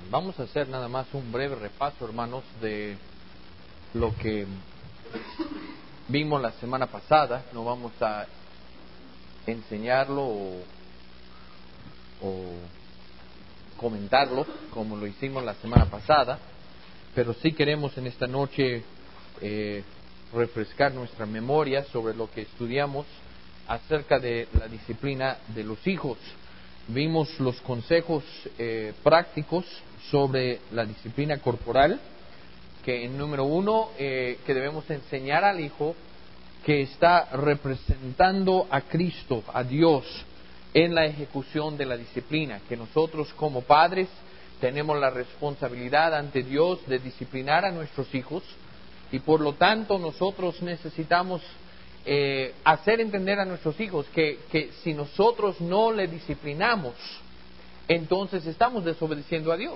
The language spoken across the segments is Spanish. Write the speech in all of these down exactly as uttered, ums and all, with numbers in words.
Vamos a hacer nada más un breve repaso, hermanos, de lo que vimos la semana pasada. No vamos a enseñarlo o, o comentarlo como lo hicimos la semana pasada, pero sí queremos en esta noche eh, refrescar nuestra memoria sobre lo que estudiamos acerca de la disciplina de los hijos. Vimos los consejos eh, prácticos sobre la disciplina corporal, que en número uno, eh, que debemos enseñar al hijo que está representando a Cristo, a Dios, en la ejecución de la disciplina, que nosotros como padres tenemos la responsabilidad ante Dios de disciplinar a nuestros hijos, y por lo tanto nosotros necesitamos eh, hacer entender a nuestros hijos que, que si nosotros no le disciplinamos, entonces estamos desobedeciendo a Dios.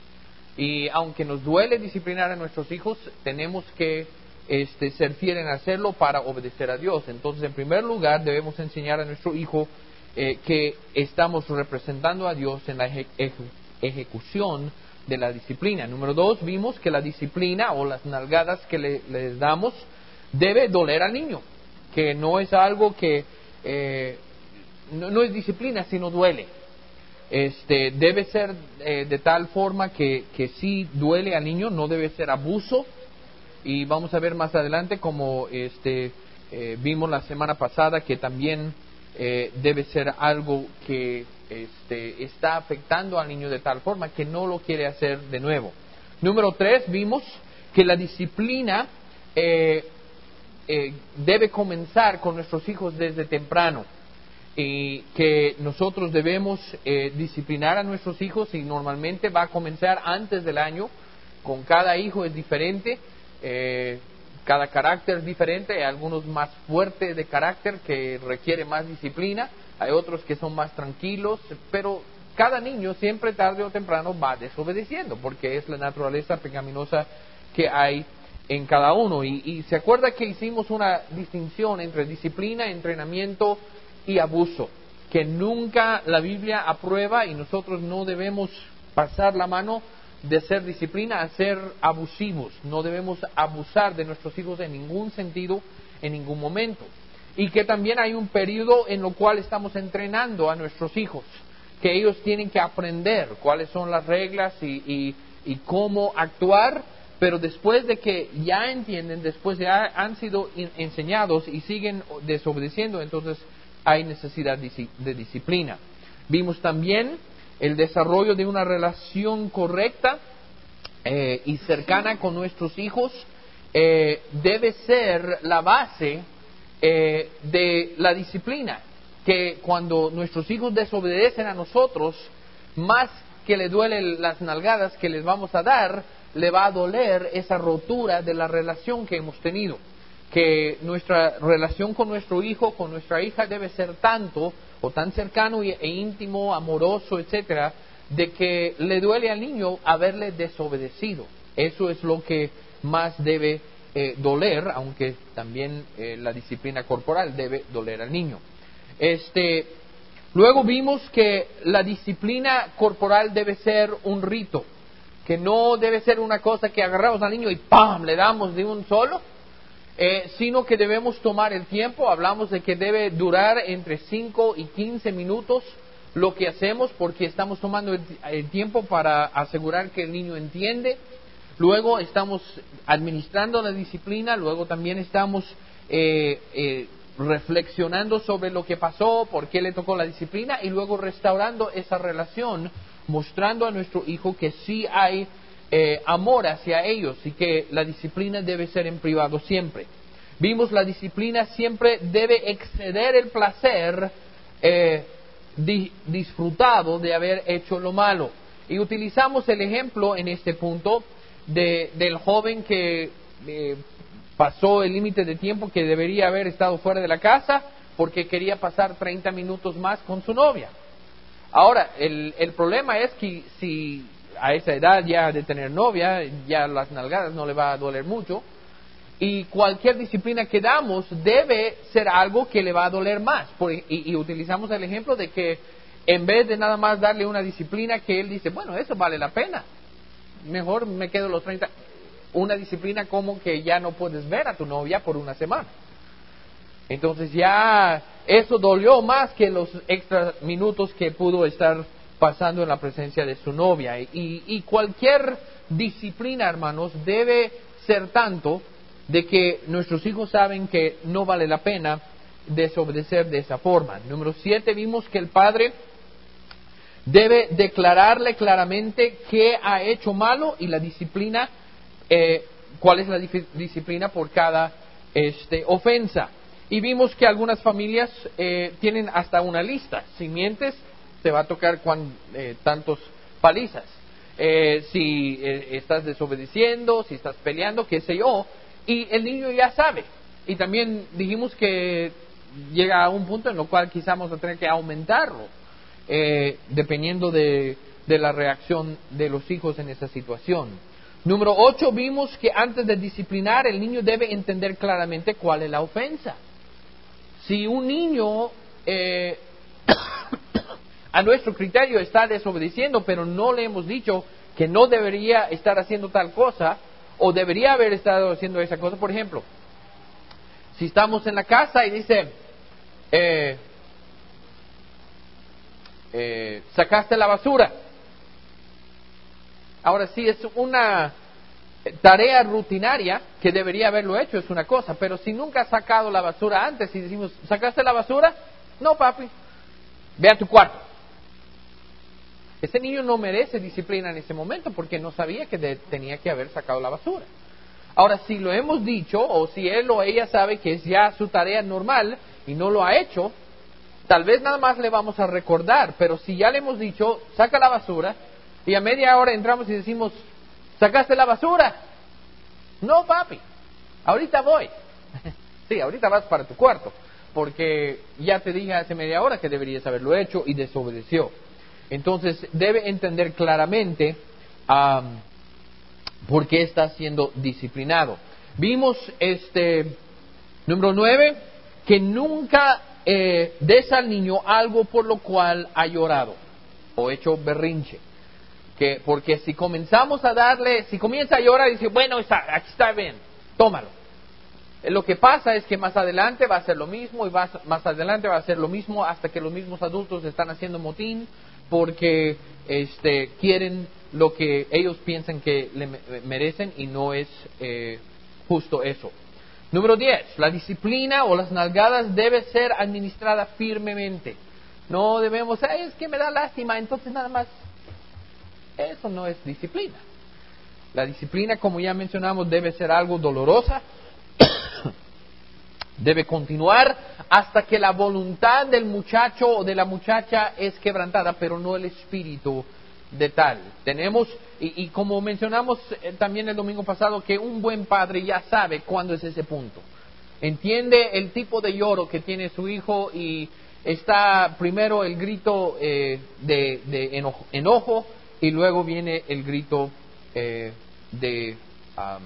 Y aunque nos duele disciplinar a nuestros hijos, tenemos que este, ser fieles en hacerlo para obedecer a Dios. Entonces, en primer lugar, debemos enseñar a nuestro hijo eh, que estamos representando a Dios en la eje- eje- ejecución de la disciplina. Número dos, vimos que la disciplina o las nalgadas que le, les damos debe doler al niño, que no es algo que eh, no, no es disciplina, sino duele. Este, debe ser eh, de tal forma que, que sí duele al niño, no debe ser abuso, y vamos a ver más adelante como este, eh, vimos la semana pasada que también eh, debe ser algo que este, está afectando al niño de tal forma que no lo quiere hacer de nuevo. Número tres, vimos que la disciplina eh, eh, debe comenzar con nuestros hijos desde temprano. Y que nosotros debemos eh, disciplinar a nuestros hijos, y normalmente va a comenzar antes del año. Con cada hijo es diferente, eh, cada carácter es diferente. Hay algunos más fuertes de carácter que requieren más disciplina, hay otros que son más tranquilos, pero cada niño siempre tarde o temprano va desobedeciendo, porque es la naturaleza pecaminosa que hay en cada uno. Y, y se acuerda que hicimos una distinción entre disciplina, entrenamiento y abuso, que nunca la Biblia aprueba, y nosotros no debemos pasar la mano de ser disciplina a ser abusivos. No debemos abusar de nuestros hijos en ningún sentido, en ningún momento. Y que también hay un periodo en el cual estamos entrenando a nuestros hijos, que ellos tienen que aprender cuáles son las reglas y, y, y cómo actuar, pero después de que ya entienden, después de que han sido enseñados y siguen desobedeciendo, entonces hay necesidad de disciplina. Vimos también el desarrollo de una relación correcta eh, y cercana con nuestros hijos eh, debe ser la base eh, de la disciplina. Que cuando nuestros hijos desobedecen a nosotros, más que le duelen las nalgadas que les vamos a dar, le va a doler esa rotura de la relación que hemos tenido. Que nuestra relación con nuestro hijo, con nuestra hija, debe ser tanto o tan cercano e íntimo, amoroso, etcétera, de que le duele al niño haberle desobedecido. Eso es lo que más debe eh, doler, aunque también eh, la disciplina corporal debe doler al niño. Este, luego vimos que la disciplina corporal debe ser un rito, que no debe ser una cosa que agarramos al niño y ¡pam!, le damos de un solo. Eh, sino que debemos tomar el tiempo. Hablamos de que debe durar entre cinco y quince minutos lo que hacemos, porque estamos tomando el, el tiempo para asegurar que el niño entiende. Luego estamos administrando la disciplina, luego también estamos eh, eh, reflexionando sobre lo que pasó, por qué le tocó la disciplina, y luego restaurando esa relación, mostrando a nuestro hijo que sí hay Eh, amor hacia ellos, y que la disciplina debe ser en privado siempre. Vimos la disciplina siempre debe exceder el placer eh, di, disfrutado de haber hecho lo malo. Y utilizamos el ejemplo en este punto de, del joven que eh, pasó el límite de tiempo que debería haber estado fuera de la casa porque quería pasar treinta minutos más con su novia. Ahora, el, el problema es que si a esa edad ya de tener novia, ya las nalgadas no le va a doler mucho, y cualquier disciplina que damos debe ser algo que le va a doler más. Por, y, y utilizamos el ejemplo de que en vez de nada más darle una disciplina que él dice, bueno, eso vale la pena, mejor me quedo los treinta. Una disciplina como que ya no puedes ver a tu novia por una semana. Entonces ya eso dolió más que los extra minutos que pudo estar pasando en la presencia de su novia. Y, y cualquier disciplina, hermanos, debe ser tanto de que nuestros hijos saben que no vale la pena desobedecer de esa forma. Número siete, vimos que el padre debe declararle claramente qué ha hecho malo y la disciplina, eh, cuál es la disciplina por cada este, ofensa. Y vimos que algunas familias eh, tienen hasta una lista. Si mientes, te va a tocar cuan, eh, tantos palizas. Eh, si eh, estás desobedeciendo, si estás peleando, qué sé yo. Y el niño ya sabe. Y también dijimos que llega a un punto en el cual quizás vamos a tener que aumentarlo, eh, dependiendo de, de la reacción de los hijos en esa situación. Número ocho, vimos que antes de disciplinar, el niño debe entender claramente cuál es la ofensa. Si un niño eh, a nuestro criterio está desobedeciendo, pero no le hemos dicho que no debería estar haciendo tal cosa, o debería haber estado haciendo esa cosa, por ejemplo, si estamos en la casa y dice, eh, eh, sacaste la basura. Ahora, si es una tarea rutinaria que debería haberlo hecho, es una cosa, pero si nunca has sacado la basura antes y decimos, ¿sacaste la basura? No, papi, ve a tu cuarto. Ese niño no merece disciplina en ese momento porque no sabía que de, tenía que haber sacado la basura. Ahora, si lo hemos dicho, o si él o ella sabe que es ya su tarea normal y no lo ha hecho, tal vez nada más le vamos a recordar, pero si ya le hemos dicho, saca la basura, y a media hora entramos y decimos, ¿sacaste la basura? No, papi, ahorita voy. Sí, ahorita vas para tu cuarto, porque ya te dije hace media hora que deberías haberlo hecho y desobedeció. Entonces, debe entender claramente um, por qué está siendo disciplinado. Vimos, este, número nueve, que nunca eh, des al niño algo por lo cual ha llorado o hecho berrinche. Que, porque si comenzamos a darle, si comienza a llorar y dice, bueno, está, aquí está bien, tómalo. Lo que pasa es que más adelante va a ser lo mismo y va, más adelante va a ser lo mismo hasta que los mismos adultos están haciendo motín porque este, quieren lo que ellos piensan que le merecen y no es eh, justo eso. Número diez, la disciplina o las nalgadas debe ser administrada firmemente. No debemos, ay, es que me da lástima, entonces nada más. Eso no es disciplina. La disciplina, como ya mencionamos, debe ser algo dolorosa. Debe continuar hasta que la voluntad del muchacho o de la muchacha es quebrantada, pero no el espíritu de tal. Tenemos, y, y como mencionamos eh, también el domingo pasado, que un buen padre ya sabe cuándo es ese punto. Entiende el tipo de lloro que tiene su hijo y está primero el grito eh, de, de enojo, enojo y luego viene el grito eh, de... Um,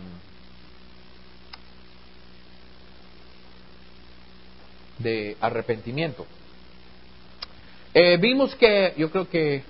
de arrepentimiento. Eh, vimos que, yo creo que,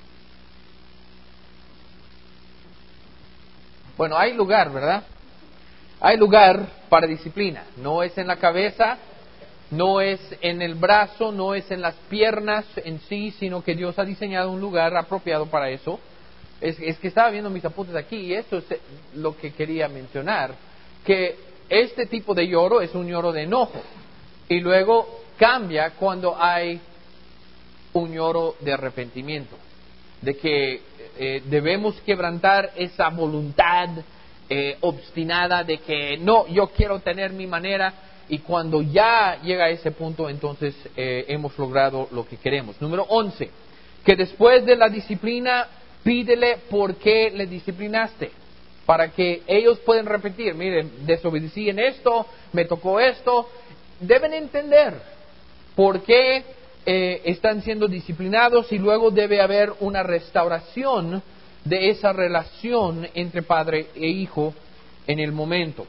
bueno, hay lugar, ¿verdad? Hay lugar para disciplina. No es en la cabeza, no es en el brazo, no es en las piernas en sí, sino que Dios ha diseñado un lugar apropiado para eso. Es, es que estaba viendo mis apuntes aquí y esto es lo que quería mencionar, que este tipo de lloro es un lloro de enojo. Y luego cambia cuando hay un lloro de arrepentimiento, de que eh, debemos quebrantar esa voluntad eh, obstinada de que no, yo quiero tener mi manera, y cuando ya llega a ese punto, entonces eh, hemos logrado lo que queremos. Número once, que después de la disciplina, pídele por qué le disciplinaste, para que ellos puedan repetir, miren, desobedecí en esto, me tocó esto. Deben entender por qué eh, están siendo disciplinados y luego debe haber una restauración de esa relación entre padre e hijo en el momento.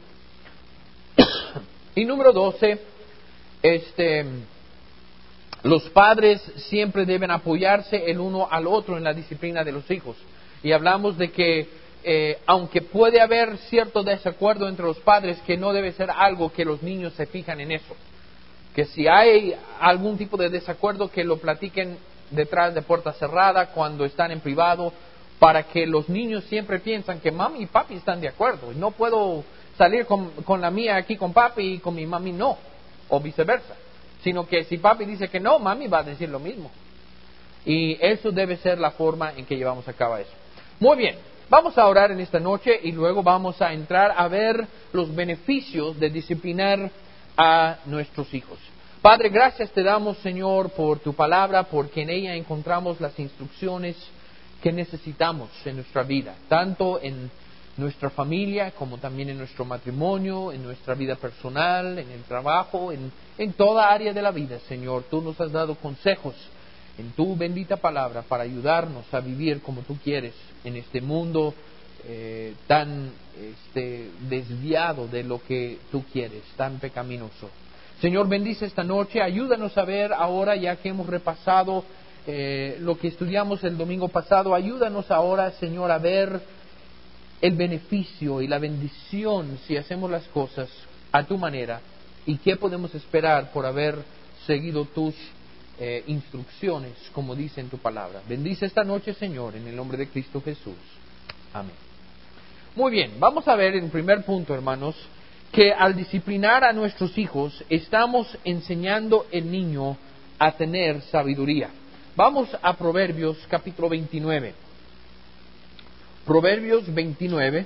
Y número doce, este, los padres siempre deben apoyarse el uno al otro en la disciplina de los hijos. Y hablamos de que eh, aunque puede haber cierto desacuerdo entre los padres, que no debe ser algo que los niños se fijan en eso. Que si hay algún tipo de desacuerdo, que lo platiquen detrás de puerta cerrada, cuando están en privado, para que los niños siempre piensan que mami y papi están de acuerdo. Y no puedo salir con, con la mía aquí con papi y con mi mami no, o viceversa. Sino que si papi dice que no, mami va a decir lo mismo. Y eso debe ser la forma en que llevamos a cabo eso. Muy bien, vamos a orar en esta noche y luego vamos a entrar a ver los beneficios de disciplinar a nuestros hijos. Padre, gracias te damos, Señor, por tu palabra, porque en ella encontramos las instrucciones que necesitamos en nuestra vida, tanto en nuestra familia como también en nuestro matrimonio, en nuestra vida personal, en el trabajo, en, en toda área de la vida, Señor. Tú nos has dado consejos en tu bendita palabra para ayudarnos a vivir como tú quieres en este mundo eh, tan este, desviado de lo que tú quieres, tan pecaminoso. Señor, bendice esta noche, ayúdanos a ver ahora, ya que hemos repasado eh, lo que estudiamos el domingo pasado, ayúdanos ahora, Señor, a ver el beneficio y la bendición si hacemos las cosas a tu manera, y qué podemos esperar por haber seguido tus eh, instrucciones, como dice en tu palabra. Bendice esta noche, Señor, en el nombre de Cristo Jesús. Amén. Muy bien, vamos a ver en primer punto, hermanos, que al disciplinar a nuestros hijos estamos enseñando al niño a tener sabiduría. Vamos a Proverbios capítulo veintinueve. Proverbios veintinueve.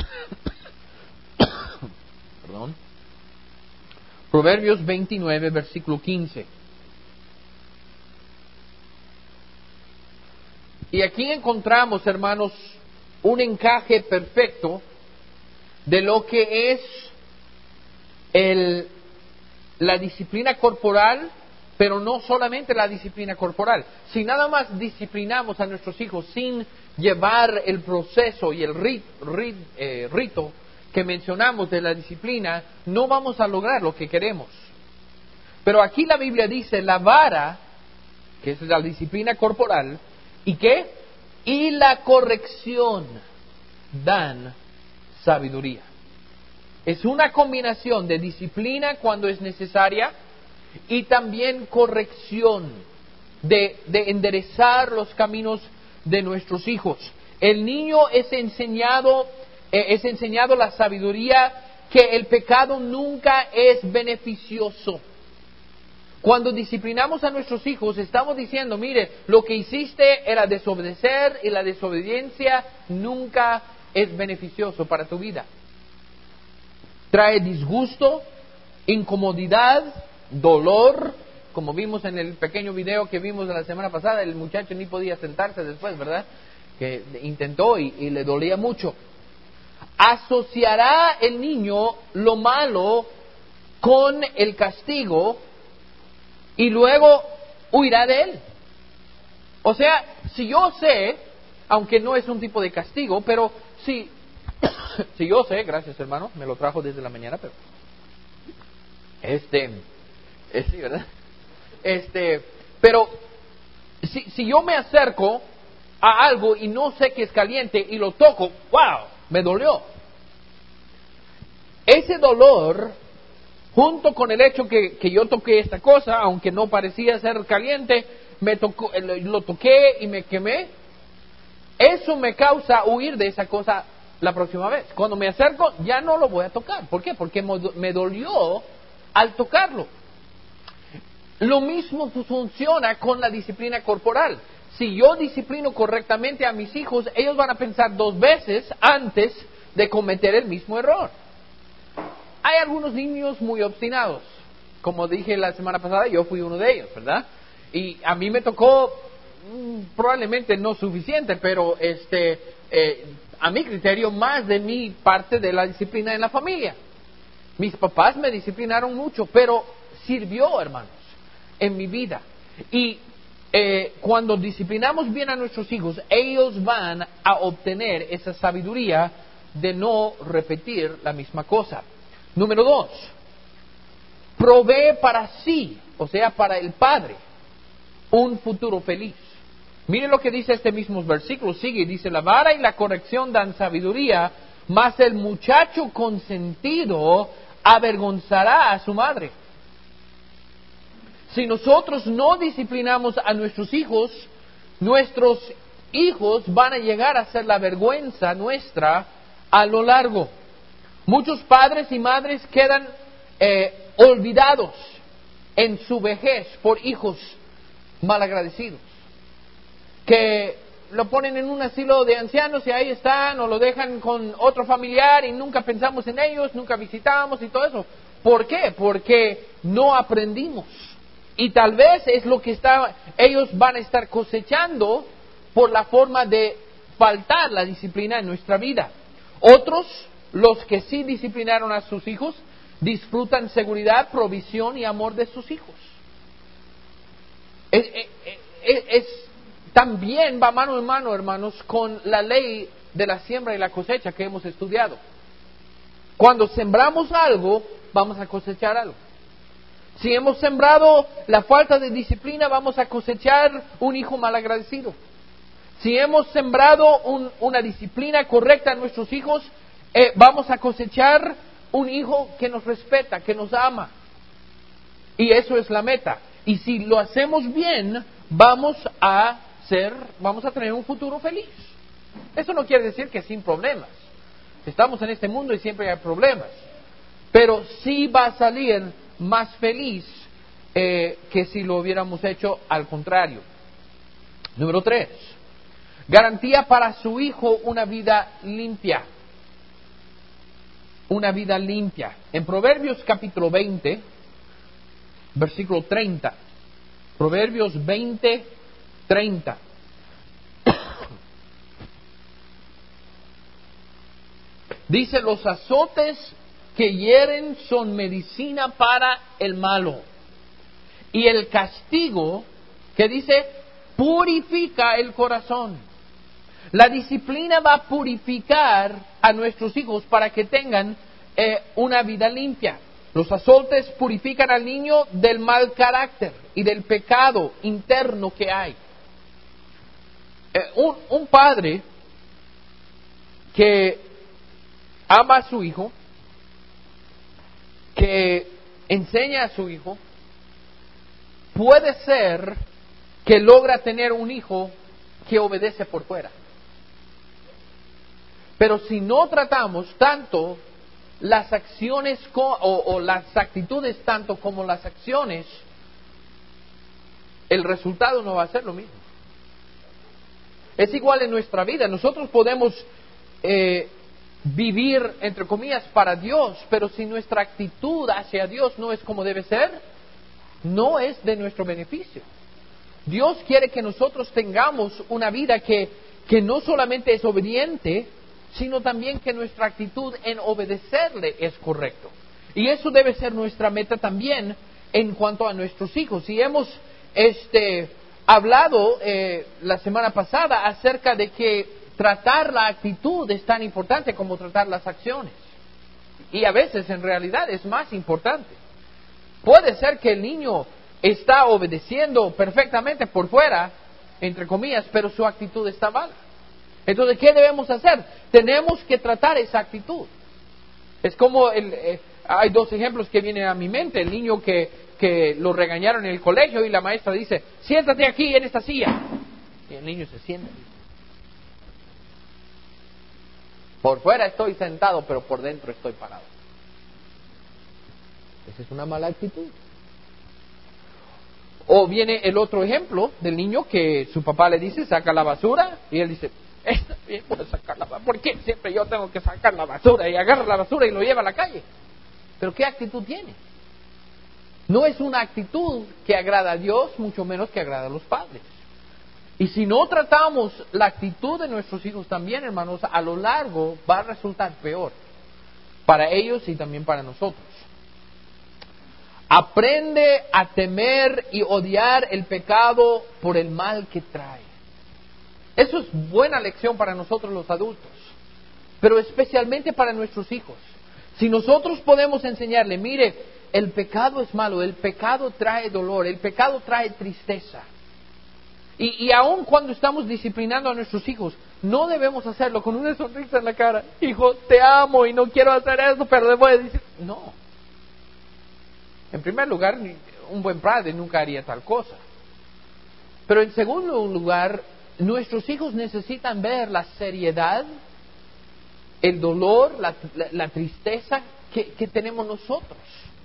Perdón. Proverbios veintinueve, versículo quince. Y aquí encontramos, hermanos, un encaje perfecto de lo que es el, la disciplina corporal, pero no solamente la disciplina corporal. Si nada más disciplinamos a nuestros hijos sin llevar el proceso y el rit, rit, eh, rito que mencionamos de la disciplina, no vamos a lograr lo que queremos. Pero aquí la Biblia dice la vara, que es la disciplina corporal, ¿y qué? Y la corrección dan sabiduría. Es una combinación de disciplina cuando es necesaria y también corrección, de, de enderezar los caminos de nuestros hijos. El niño es enseñado, eh, es enseñado la sabiduría que el pecado nunca es beneficioso. Cuando disciplinamos a nuestros hijos, estamos diciendo, mire, lo que hiciste era desobedecer y la desobediencia nunca es beneficioso para tu vida. Trae disgusto, incomodidad, dolor, como vimos en el pequeño video que vimos la semana pasada, el muchacho ni podía sentarse después, ¿verdad? Que intentó y, y le dolía mucho. Asociará el niño lo malo con el castigo y luego huirá de él. O sea, si yo sé, aunque no es un tipo de castigo, pero si, si yo sé, gracias hermano, me lo trajo desde la mañana, pero este, eh, sí, ¿verdad? Este, pero si, si yo me acerco a algo y no sé que es caliente y lo toco, wow, me dolió. Ese dolor, junto con el hecho que, que yo toqué esta cosa, aunque no parecía ser caliente, me tocó, lo toqué y me quemé, eso me causa huir de esa cosa la próxima vez. Cuando me acerco, ya no lo voy a tocar. ¿Por qué? Porque me dolió al tocarlo. Lo mismo funciona con la disciplina corporal. Si yo disciplino correctamente a mis hijos, ellos van a pensar dos veces antes de cometer el mismo error. Hay algunos niños muy obstinados. Como dije la semana pasada, yo fui uno de ellos, ¿verdad? Y a mí me tocó mmm, probablemente no suficiente, pero este, eh, a mi criterio, más de mi parte de la disciplina en la familia. Mis papás me disciplinaron mucho, pero sirvió, hermanos, en mi vida. Y eh, cuando disciplinamos bien a nuestros hijos, ellos van a obtener esa sabiduría de no repetir la misma cosa. Número dos, provee para sí, o sea, para el padre, un futuro feliz. Mire lo que dice este mismo versículo, sigue y dice, la vara y la corrección dan sabiduría, mas el muchacho consentido avergonzará a su madre. Si nosotros no disciplinamos a nuestros hijos, nuestros hijos van a llegar a ser la vergüenza nuestra a lo largo. Muchos padres y madres quedan eh, olvidados en su vejez por hijos malagradecidos, que lo ponen en un asilo de ancianos y ahí están, o lo dejan con otro familiar y nunca pensamos en ellos, nunca visitamos y todo eso. ¿Por qué? Porque no aprendimos. Y tal vez es lo que está, ellos van a estar cosechando por la forma de faltar la disciplina en nuestra vida. Otros, los que sí disciplinaron a sus hijos, disfrutan seguridad, provisión y amor de sus hijos. Es, es, es, también va mano en mano, hermanos, con la ley de la siembra y la cosecha que hemos estudiado. Cuando sembramos algo, vamos a cosechar algo. Si hemos sembrado la falta de disciplina, vamos a cosechar un hijo malagradecido. Si hemos sembrado un, una disciplina correcta en nuestros hijos, eh, vamos a cosechar un hijo que nos respeta, que nos ama. Y eso es la meta. Y si lo hacemos bien, vamos a ser, vamos a tener un futuro feliz. Eso no quiere decir que sin problemas. Estamos en este mundo y siempre hay problemas. Pero sí va a salir más feliz eh, que si lo hubiéramos hecho al contrario. Número tres. Garantía para su hijo una vida limpia. Una vida limpia. En Proverbios capítulo veinte, versículo treinta. Proverbios veinte, treinta. Dice, los azotes que hieren son medicina para el malo. Y el castigo, que dice, purifica el corazón. La disciplina va a purificar a nuestros hijos para que tengan eh, una vida limpia. Los azotes purifican al niño del mal carácter y del pecado interno que hay. Eh, un, un padre que ama a su hijo, que enseña a su hijo, puede ser que logra tener un hijo que obedece por fuera. Pero si no tratamos tanto las acciones co- o, o las actitudes tanto como las acciones, el resultado no va a ser lo mismo. Es igual en nuestra vida. Nosotros podemos eh, vivir, entre comillas, para Dios, pero si nuestra actitud hacia Dios no es como debe ser, no es de nuestro beneficio. Dios quiere que nosotros tengamos una vida que, que no solamente es obediente, sino también que nuestra actitud en obedecerle es correcto. Y eso debe ser nuestra meta también en cuanto a nuestros hijos. Y hemos este, hablado eh, la semana pasada acerca de que tratar la actitud es tan importante como tratar las acciones. Y a veces en realidad es más importante. Puede ser que el niño está obedeciendo perfectamente por fuera, entre comillas, pero su actitud está mala. Entonces, ¿qué debemos hacer? Tenemos que tratar esa actitud. Es como, el, eh, hay dos ejemplos que vienen a mi mente. El niño que, que lo regañaron en el colegio y la maestra dice, siéntate aquí en esta silla. Y el niño se sienta. Por fuera estoy sentado, pero por dentro estoy parado. Esa es una mala actitud. O viene el otro ejemplo del niño que su papá le dice, saca la basura, y él dice, está bien, voy a sacar la basura. ¿Por qué siempre yo tengo que sacar la basura? Y agarra la basura y lo lleva a la calle. ¿Pero qué actitud tiene? No es una actitud que agrada a Dios, mucho menos que agrada a los padres. Y si no tratamos la actitud de nuestros hijos también, hermanos, a lo largo va a resultar peor para ellos y también para nosotros. Aprende a temer y odiar el pecado por el mal que trae. Eso es buena lección para nosotros los adultos, pero especialmente para nuestros hijos. Si nosotros podemos enseñarle, mire, el pecado es malo, el pecado trae dolor, el pecado trae tristeza. Y, y aun cuando estamos disciplinando a nuestros hijos, no debemos hacerlo con una sonrisa en la cara. Hijo, te amo y no quiero hacer eso, pero le voy a decir... No. En primer lugar, un buen padre nunca haría tal cosa. Pero en segundo lugar, nuestros hijos necesitan ver la seriedad, el dolor, la, la, la tristeza que, que tenemos nosotros.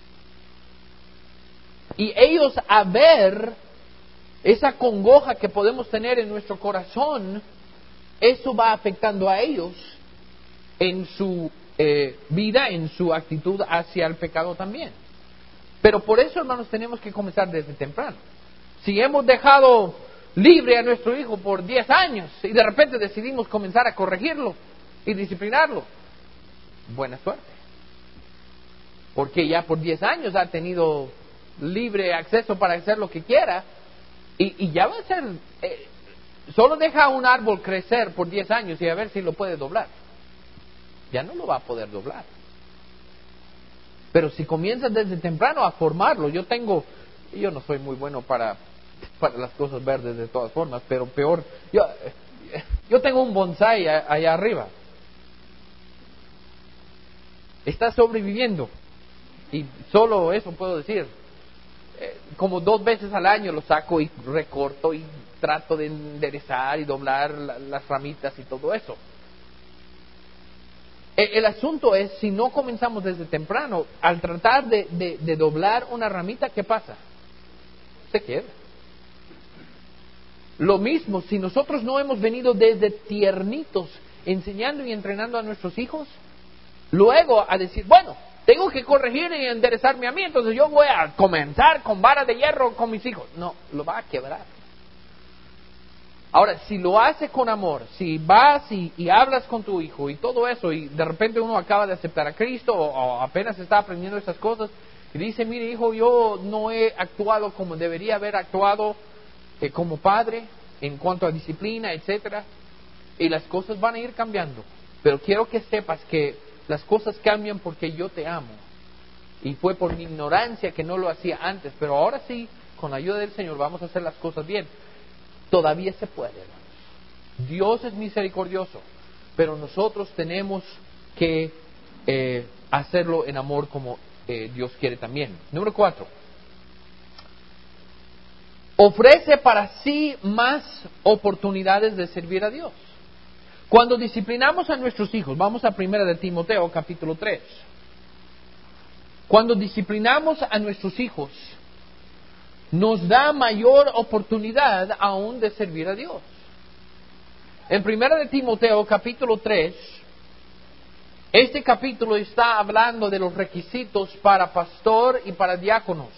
Y ellos a ver esa congoja que podemos tener en nuestro corazón, eso va afectando a ellos en su eh, vida, en su actitud hacia el pecado también. Pero por eso, hermanos, tenemos que comenzar desde temprano. Si hemos dejado libre a nuestro hijo por diez años y de repente decidimos comenzar a corregirlo y disciplinarlo, buena suerte. Porque ya por diez años ha tenido libre acceso para hacer lo que quiera y, y ya va a ser... Eh, solo deja un árbol crecer por diez años y a ver si lo puede doblar. Ya no lo va a poder doblar. Pero si comienzas desde temprano a formarlo, yo tengo, yo no soy muy bueno para, para las cosas verdes de todas formas, pero peor, yo, yo tengo un bonsái allá arriba. Está sobreviviendo y solo eso puedo decir. Eh, como dos veces al año lo saco y recorto y trato de enderezar y doblar la, las ramitas y todo eso. El asunto es, si no comenzamos desde temprano, al tratar de, de, de doblar una ramita, ¿qué pasa? Se quiebra. Lo mismo, si nosotros no hemos venido desde tiernitos enseñando y entrenando a nuestros hijos, luego a decir, bueno, tengo que corregir y enderezarme a mí, entonces yo voy a comenzar con vara de hierro con mis hijos. No, lo va a quebrar. Ahora, si lo hace con amor, si vas y, y hablas con tu hijo y todo eso, y de repente uno acaba de aceptar a Cristo o, o apenas está aprendiendo esas cosas, y dice, mire hijo, yo no he actuado como debería haber actuado eh, como padre en cuanto a disciplina, etcétera, y las cosas van a ir cambiando. Pero quiero que sepas que las cosas cambian porque yo te amo. Y fue por mi ignorancia que no lo hacía antes, pero ahora sí, con la ayuda del Señor, vamos a hacer las cosas bien. Todavía se puede, hermanos. Dios es misericordioso, pero nosotros tenemos que eh, hacerlo en amor como eh, Dios quiere también. Número cuatro. Ofrece para sí más oportunidades de servir a Dios. Cuando disciplinamos a nuestros hijos, vamos a primera de Timoteo, capítulo tres. Cuando disciplinamos a nuestros hijos, nos da mayor oportunidad aún de servir a Dios. En primera de Timoteo, capítulo tres, este capítulo está hablando de los requisitos para pastor y para diáconos.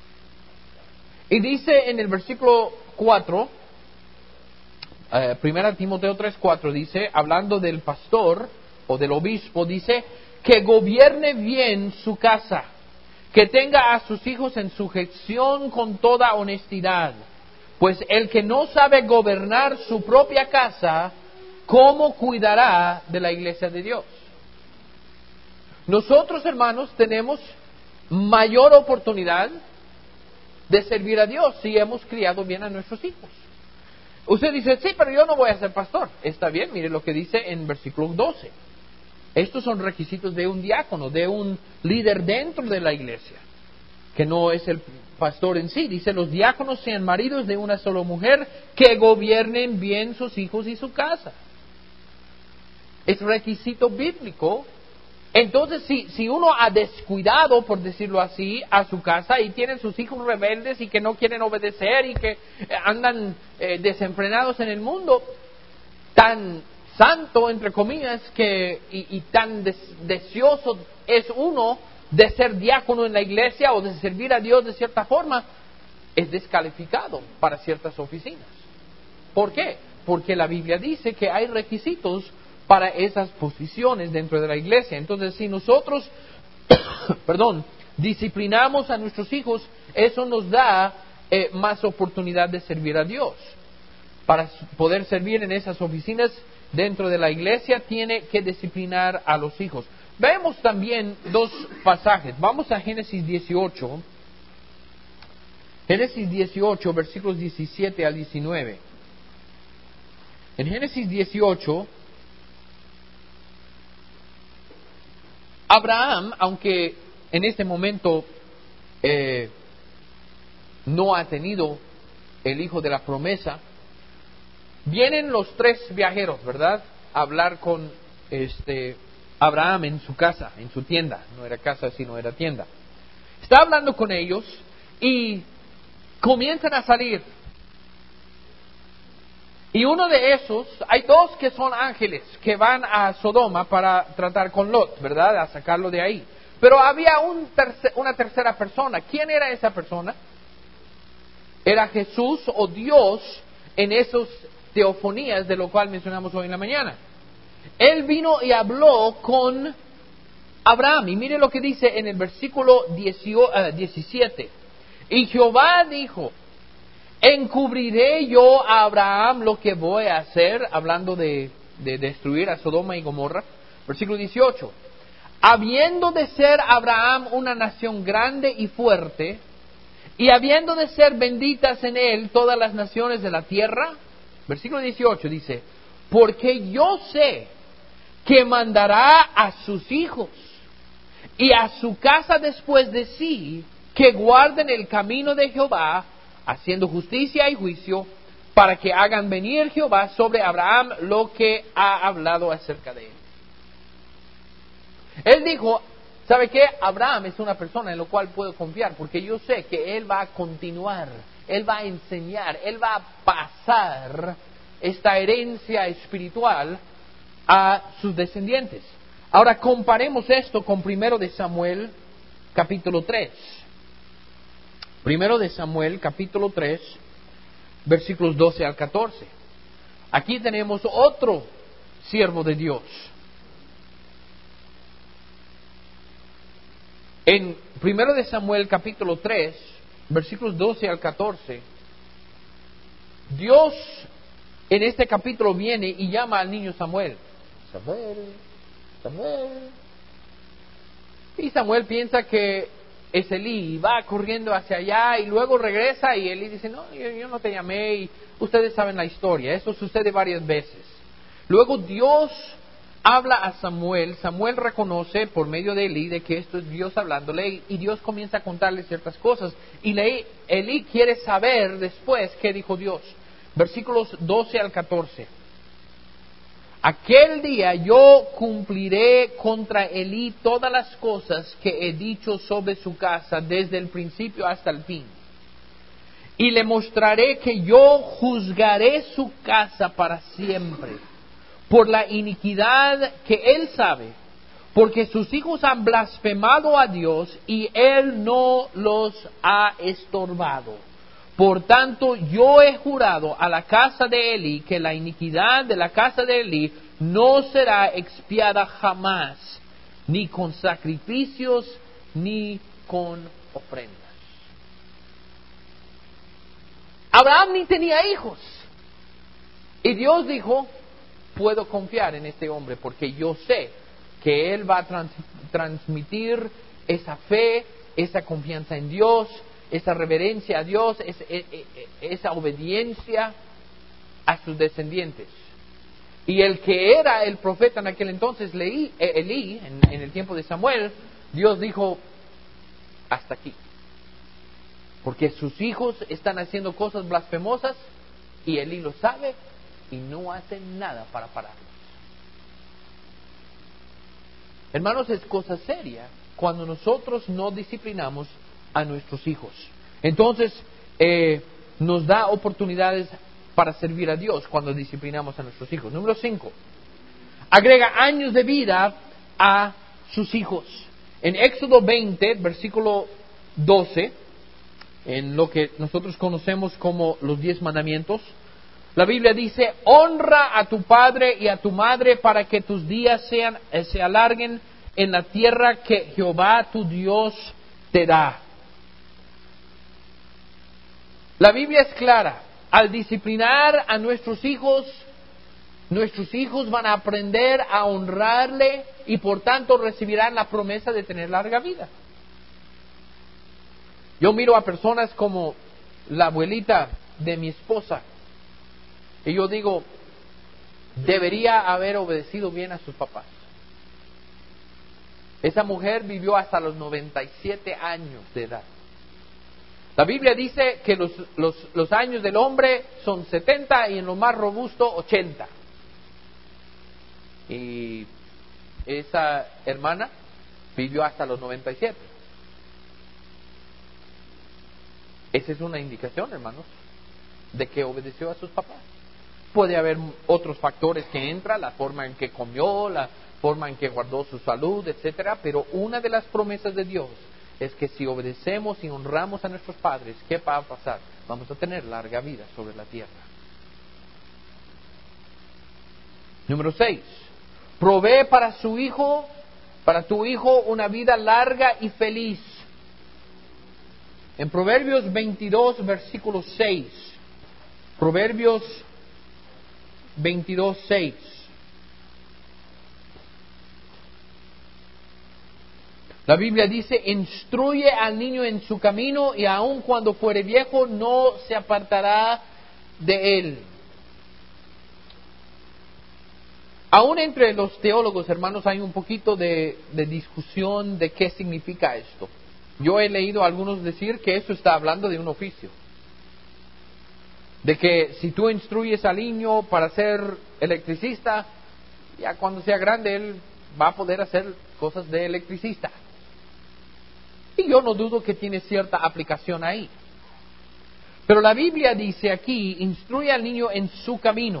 Y dice en el versículo cuatro, eh, primera de Timoteo tres, cuatro, dice, hablando del pastor o del obispo, dice, que gobierne bien su casa, que tenga a sus hijos en sujeción con toda honestidad, pues el que no sabe gobernar su propia casa, ¿cómo cuidará de la iglesia de Dios? Nosotros, hermanos, tenemos mayor oportunidad de servir a Dios si hemos criado bien a nuestros hijos. Usted dice, sí, pero yo no voy a ser pastor. Está bien, mire lo que dice en versículo doce. Estos son requisitos de un diácono, de un líder dentro de la iglesia, que no es el pastor en sí. Dice, los diáconos sean maridos de una sola mujer, que gobiernen bien sus hijos y su casa. Es requisito bíblico. Entonces, si, si uno ha descuidado, por decirlo así, a su casa y tienen sus hijos rebeldes y que no quieren obedecer y que andan eh, desenfrenados en el mundo, tan santo, entre comillas, que y, y tan des, deseoso es uno de ser diácono en la iglesia o de servir a Dios de cierta forma, es descalificado para ciertas oficinas. ¿Por qué? Porque la Biblia dice que hay requisitos para esas posiciones dentro de la iglesia. Entonces, si nosotros, perdón, disciplinamos a nuestros hijos, eso nos da eh, más oportunidad de servir a Dios. Para poder servir en esas oficinas dentro de la iglesia, tiene que disciplinar a los hijos. Vemos también dos pasajes. Vamos a Génesis dieciocho. Génesis dieciocho, versículos diecisiete al diecinueve. En Génesis dieciocho, Abraham, aunque en este momento eh, no ha tenido el hijo de la promesa, vienen los tres viajeros, ¿verdad?, a hablar con este Abraham en su casa, en su tienda. No era casa, sino era tienda. Está hablando con ellos y comienzan a salir. Y uno de esos, hay dos que son ángeles que van a Sodoma para tratar con Lot, ¿verdad?, a sacarlo de ahí. Pero había un tercer, una tercera persona. ¿Quién era esa persona? Era Jesús o Dios en esas teofonías de lo cual mencionamos hoy en la mañana. Él vino y habló con Abraham. Y mire lo que dice en el versículo diecisiete. Y Jehová dijo: ¿encubriré yo a Abraham lo que voy a hacer? Hablando de, de destruir a Sodoma y Gomorra. Versículo dieciocho. Habiendo de ser Abraham una nación grande y fuerte, y habiendo de ser benditas en él todas las naciones de la tierra. Versículo dieciocho dice: porque yo sé que mandará a sus hijos y a su casa después de sí, que guarden el camino de Jehová, haciendo justicia y juicio, para que hagan venir Jehová sobre Abraham lo que ha hablado acerca de él. Él dijo: ¿sabe qué? Abraham es una persona en la cual puedo confiar, porque yo sé que él va a continuar, él va a enseñar, él va a pasar esta herencia espiritual a sus descendientes. Ahora comparemos esto con Primero de Samuel, capítulo tres. Primero de Samuel, capítulo tres, versículos doce al catorce. Aquí tenemos otro siervo de Dios. En Primero de Samuel, capítulo tres, versículos doce al catorce, Dios en este capítulo viene y llama al niño Samuel. Samuel, Samuel. Y Samuel piensa que es Elí y va corriendo hacia allá y luego regresa y Elí dice: no, yo, yo no te llamé, y ustedes saben la historia. Eso sucede varias veces. Luego Dios habla a Samuel. Samuel reconoce por medio de Elí de que esto es Dios hablándole, y Dios comienza a contarle ciertas cosas. Y Elí quiere saber después qué dijo Dios. Versículos doce al catorce. Aquel día yo cumpliré contra Elí todas las cosas que he dicho sobre su casa desde el principio hasta el fin. Y le mostraré que yo juzgaré su casa para siempre por la iniquidad que él sabe, porque sus hijos han blasfemado a Dios y él no los ha estorbado. Por tanto, yo he jurado a la casa de Elí que la iniquidad de la casa de Elí no será expiada jamás, ni con sacrificios, ni con ofrendas. Abraham ni tenía hijos. Y Dios dijo: puedo confiar en este hombre, porque yo sé que él va a trans- transmitir esa fe, esa confianza en Dios, esa reverencia a Dios, es, es, es, esa obediencia a sus descendientes. Y el que era el profeta en aquel entonces, Leí, eh, Elí, en, en el tiempo de Samuel, Dios dijo: hasta aquí. Porque sus hijos están haciendo cosas blasfemosas y Elí lo sabe y no hace nada para pararlos. Hermanos, es cosa seria cuando nosotros no disciplinamos a nuestros hijos. Entonces, eh, nos da oportunidades para servir a Dios cuando disciplinamos a nuestros hijos. Número cinco. Agrega años de vida a sus hijos. En Éxodo veinte, versículo doce, en lo que nosotros conocemos como los diez mandamientos, la Biblia dice: honra a tu padre y a tu madre para que tus días sean, eh, se alarguen en la tierra que Jehová tu Dios te da. La Biblia es clara. Al disciplinar a nuestros hijos, nuestros hijos van a aprender a honrarle y por tanto recibirán la promesa de tener larga vida. Yo miro a personas como la abuelita de mi esposa. Y yo digo, debería haber obedecido bien a sus papás. Esa mujer vivió hasta los noventa y siete años de edad. La Biblia dice que los, los, los años del hombre son setenta y en lo más robusto ochenta. Y esa hermana vivió hasta los noventa y siete. Esa es una indicación, hermanos, de que obedeció a sus papás. Puede haber otros factores que entran, la forma en que comió, la forma en que guardó su salud, etcétera. Pero una de las promesas de Dios es que si obedecemos y honramos a nuestros padres, ¿qué va a pasar? Vamos a tener larga vida sobre la tierra. Número seis. Provee para su hijo, para tu hijo, una vida larga y feliz. En Proverbios veintidós, versículo seis. Proverbios veintidós, seis. La Biblia dice, instruye al niño en su camino y aun cuando fuere viejo no se apartará de él. Aún entre los teólogos, hermanos, hay un poquito de, de discusión de qué significa esto. Yo he leído a algunos decir que eso está hablando de un oficio. De que si tú instruyes al niño para ser electricista, ya cuando sea grande él va a poder hacer cosas de electricista. Y yo no dudo que tiene cierta aplicación ahí. Pero la Biblia dice aquí, instruye al niño en su camino.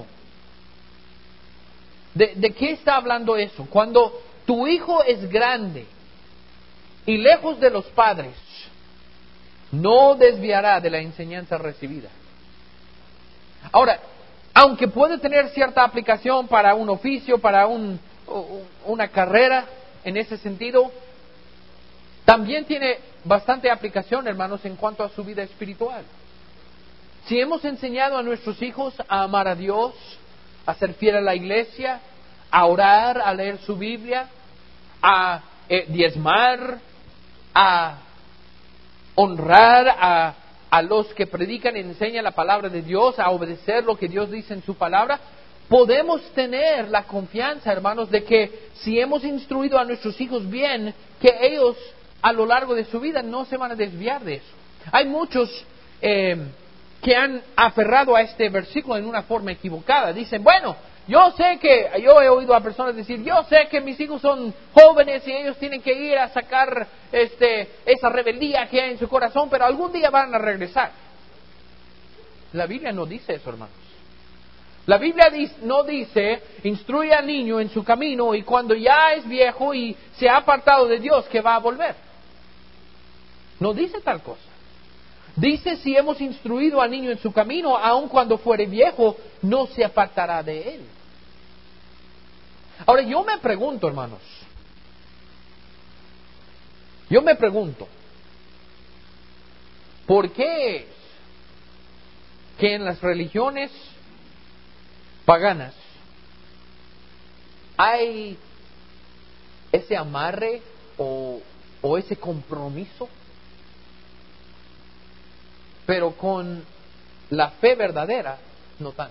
¿De, de qué está hablando eso? Cuando tu hijo es grande y lejos de los padres, no desviará de la enseñanza recibida. Ahora, aunque puede tener cierta aplicación para un oficio, para un, una carrera, en ese sentido, también tiene bastante aplicación, hermanos, en cuanto a su vida espiritual. Si hemos enseñado a nuestros hijos a amar a Dios, a ser fiel a la iglesia, a orar, a leer su Biblia, a eh, diezmar, a honrar a, a los que predican y enseñan la palabra de Dios, a obedecer lo que Dios dice en su palabra, podemos tener la confianza, hermanos, de que si hemos instruido a nuestros hijos bien, que ellos a lo largo de su vida no se van a desviar de eso. Hay muchos eh, que han aferrado a este versículo en una forma equivocada. Dicen, bueno, yo sé que, yo he oído a personas decir, yo sé que mis hijos son jóvenes y ellos tienen que ir a sacar este, esa rebeldía que hay en su corazón, pero algún día van a regresar. La Biblia no dice eso, hermanos. La Biblia no dice, instruye al niño en su camino y cuando ya es viejo y se ha apartado de Dios, que va a volver. No dice tal cosa. Dice, si hemos instruido al niño en su camino, aun cuando fuere viejo, no se apartará de él. Ahora, yo me pregunto, hermanos, yo me pregunto, ¿por qué es que en las religiones paganas hay ese amarre o, o ese compromiso, pero con la fe verdadera no tanto?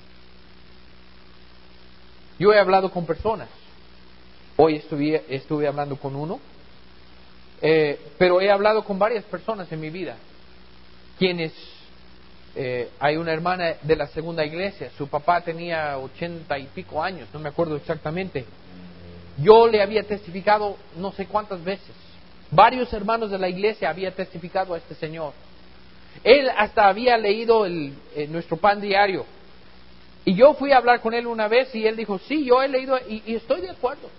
Yo he hablado con personas, hoy estuve, estuve hablando con uno, eh, pero he hablado con varias personas en mi vida, quienes, eh, hay una hermana de la segunda iglesia, su papá tenía ochenta y pico años, no me acuerdo exactamente. Yo le había testificado no sé cuántas veces, varios hermanos de la iglesia había testificado a este señor. Él hasta había leído el, eh, nuestro pan diario. Y yo fui a hablar con él una vez y él dijo, sí, yo he leído y, y estoy de acuerdo.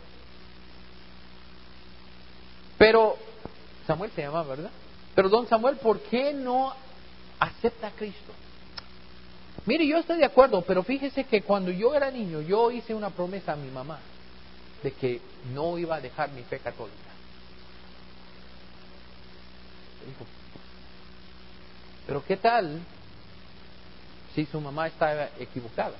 Pero, Samuel se llama, ¿verdad? Pero don Samuel, ¿por qué no acepta a Cristo? Mire, yo estoy de acuerdo, pero fíjese que cuando yo era niño, yo hice una promesa a mi mamá de que no iba a dejar mi fe católica. Dijo, pero ¿qué tal si su mamá estaba equivocada?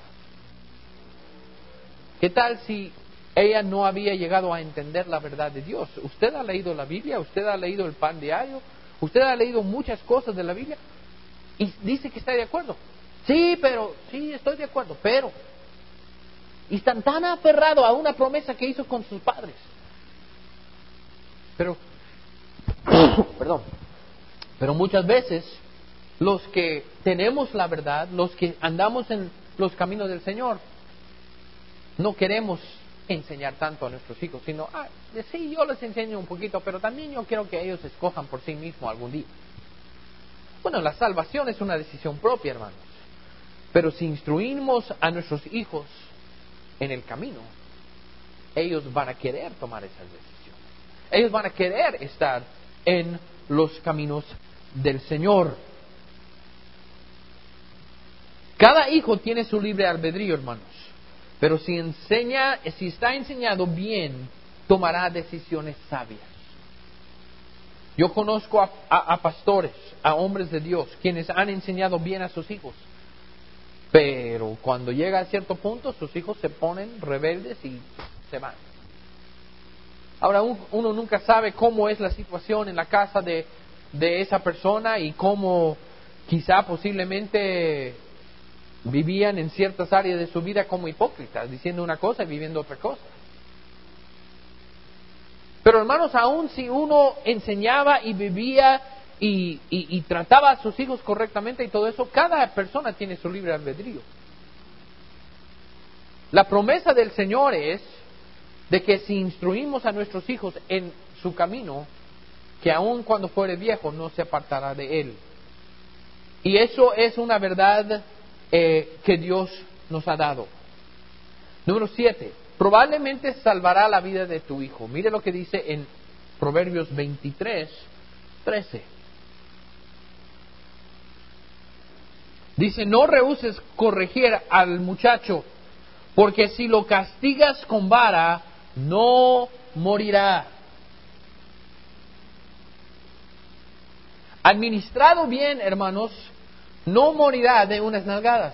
¿Qué tal si ella no había llegado a entender la verdad de Dios? ¿Usted ha leído la Biblia? ¿Usted ha leído el pan diario? ¿Usted ha leído muchas cosas de la Biblia? Y dice que está de acuerdo. Sí, pero, sí, estoy de acuerdo, pero... Y están tan aferrados a una promesa que hizo con sus padres. Pero, perdón, pero muchas veces los que tenemos la verdad, los que andamos en los caminos del Señor, no queremos enseñar tanto a nuestros hijos, sino, ah, sí, yo les enseño un poquito, pero también yo quiero que ellos escojan por sí mismos algún día. Bueno, la salvación es una decisión propia, hermanos. Pero si instruimos a nuestros hijos en el camino, ellos van a querer tomar esas decisiones. Ellos van a querer estar en los caminos del Señor. Cada hijo tiene su libre albedrío, hermanos. Pero si enseña, si está enseñado bien, tomará decisiones sabias. Yo conozco a, a, a pastores, a hombres de Dios, quienes han enseñado bien a sus hijos. Pero cuando llega a cierto punto, sus hijos se ponen rebeldes y se van. Ahora, un, uno nunca sabe cómo es la situación en la casa de, de esa persona y cómo quizá posiblemente vivían en ciertas áreas de su vida como hipócritas, diciendo una cosa y viviendo otra cosa. Pero hermanos, aún si uno enseñaba y vivía y, y, y trataba a sus hijos correctamente y todo eso, cada persona tiene su libre albedrío. La promesa del Señor es de que si instruimos a nuestros hijos en su camino, que aun cuando fuere viejo no se apartará de él. Y eso es una verdad eh, que Dios nos ha dado. Número siete. Probablemente salvará la vida de tu hijo. Mire lo que dice en Proverbios veintitrés, trece. Dice, no rehuses corregir al muchacho, porque si lo castigas con vara, no morirá. Administrado bien, hermanos, no morirá de unas nalgadas.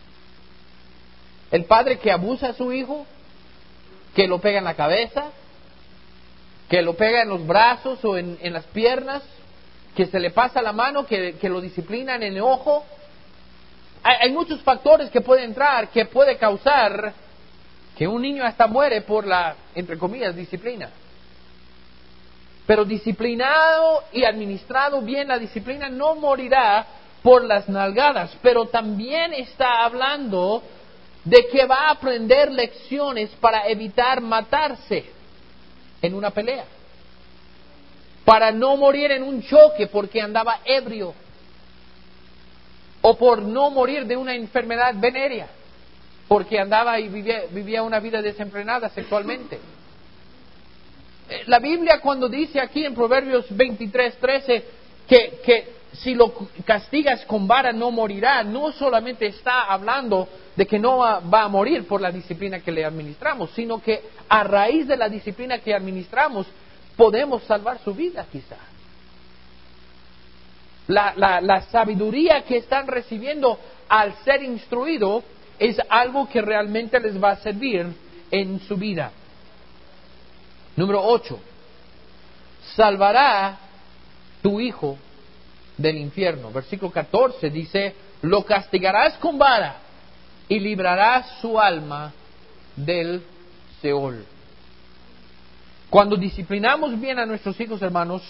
El padre que abusa a su hijo, que lo pega en la cabeza, que lo pega en los brazos o en, en las piernas, que se le pasa la mano, que, que lo disciplinan en el ojo. Hay, hay muchos factores que pueden entrar, que puede causar que un niño hasta muere por la, entre comillas, disciplina. Pero disciplinado y administrado bien la disciplina, no morirá por las nalgadas. Pero también está hablando de que va a aprender lecciones para evitar matarse en una pelea, para no morir en un choque porque andaba ebrio, o por no morir de una enfermedad venérea porque andaba y vivía, vivía una vida desenfrenada sexualmente. La Biblia, cuando dice aquí en Proverbios veintitrés, trece que, que si lo castigas con vara no morirá, no solamente está hablando de que no va a morir por la disciplina que le administramos, sino que a raíz de la disciplina que administramos podemos salvar su vida quizá. La, la, la sabiduría que están recibiendo al ser instruido es algo que realmente les va a servir en su vida. Número ocho. Salvará tu hijo del infierno. Versículo catorce dice, lo castigarás con vara y librarás su alma del Seol. Cuando disciplinamos bien a nuestros hijos, hermanos,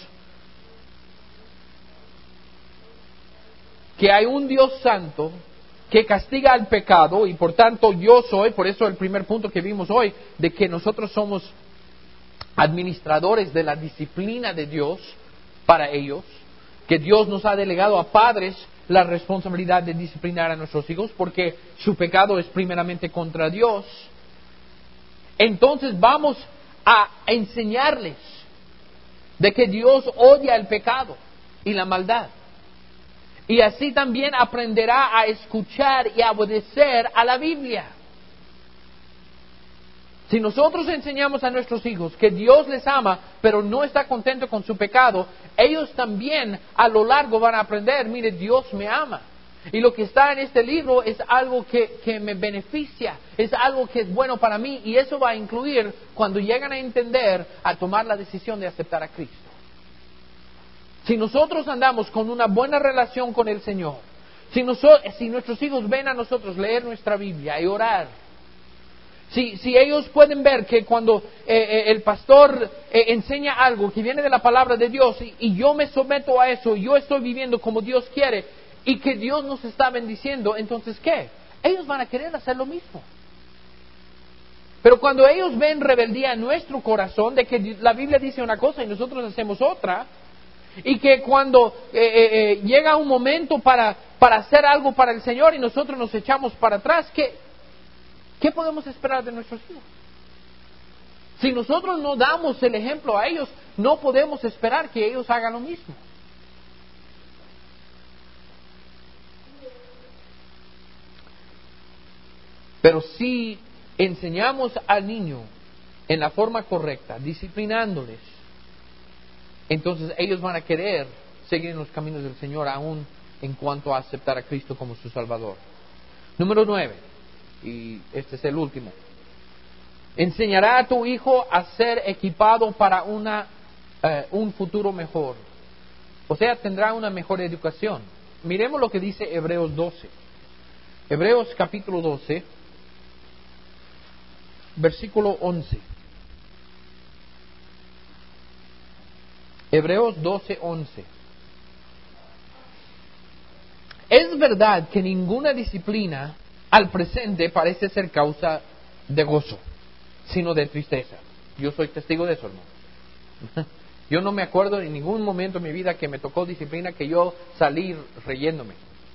que hay un Dios santo que castiga al pecado y por tanto yo soy, por eso el primer punto que vimos hoy, de que nosotros somos administradores de la disciplina de Dios para ellos, que Dios nos ha delegado a padres la responsabilidad de disciplinar a nuestros hijos porque su pecado es primeramente contra Dios. Entonces vamos a enseñarles de que Dios odia el pecado y la maldad. Y así también aprenderá a escuchar y a obedecer a la Biblia. Si nosotros enseñamos a nuestros hijos que Dios les ama, pero no está contento con su pecado, ellos también a lo largo van a aprender, mire, Dios me ama. Y lo que está en este libro es algo que, que me beneficia, es algo que es bueno para mí, y eso va a incluir cuando llegan a entender, a tomar la decisión de aceptar a Cristo. Si nosotros andamos con una buena relación con el Señor, Si, nosotros, si nuestros hijos ven a nosotros leer nuestra Biblia y orar, si, si ellos pueden ver que cuando eh, eh, el pastor eh, enseña algo que viene de la palabra de Dios y, y yo me someto a eso, yo estoy viviendo como Dios quiere y que Dios nos está bendiciendo, entonces ¿qué? Ellos van a querer hacer lo mismo. Pero cuando ellos ven rebeldía en nuestro corazón, de que la Biblia dice una cosa y nosotros hacemos otra, y que cuando eh, eh, eh, llega un momento para, para hacer algo para el Señor y nosotros nos echamos para atrás, ¿qué, ¿qué podemos esperar de nuestros hijos? Si nosotros no damos el ejemplo a ellos, no podemos esperar que ellos hagan lo mismo. Pero si enseñamos al niño en la forma correcta, disciplinándoles, entonces ellos van a querer seguir en los caminos del Señor, aún en cuanto a aceptar a Cristo como su Salvador. Número nueve, y este es el último. Enseñará a tu hijo a ser equipado para una, eh, un futuro mejor. O sea, tendrá una mejor educación. Miremos lo que dice Hebreos doce. Hebreos capítulo doce, versículo once. Hebreos doce, once. Es verdad que ninguna disciplina al presente parece ser causa de gozo, sino de tristeza. Yo soy testigo de eso, hermano. Yo no me acuerdo en ningún momento en mi vida que me tocó disciplina que yo salí riéndome.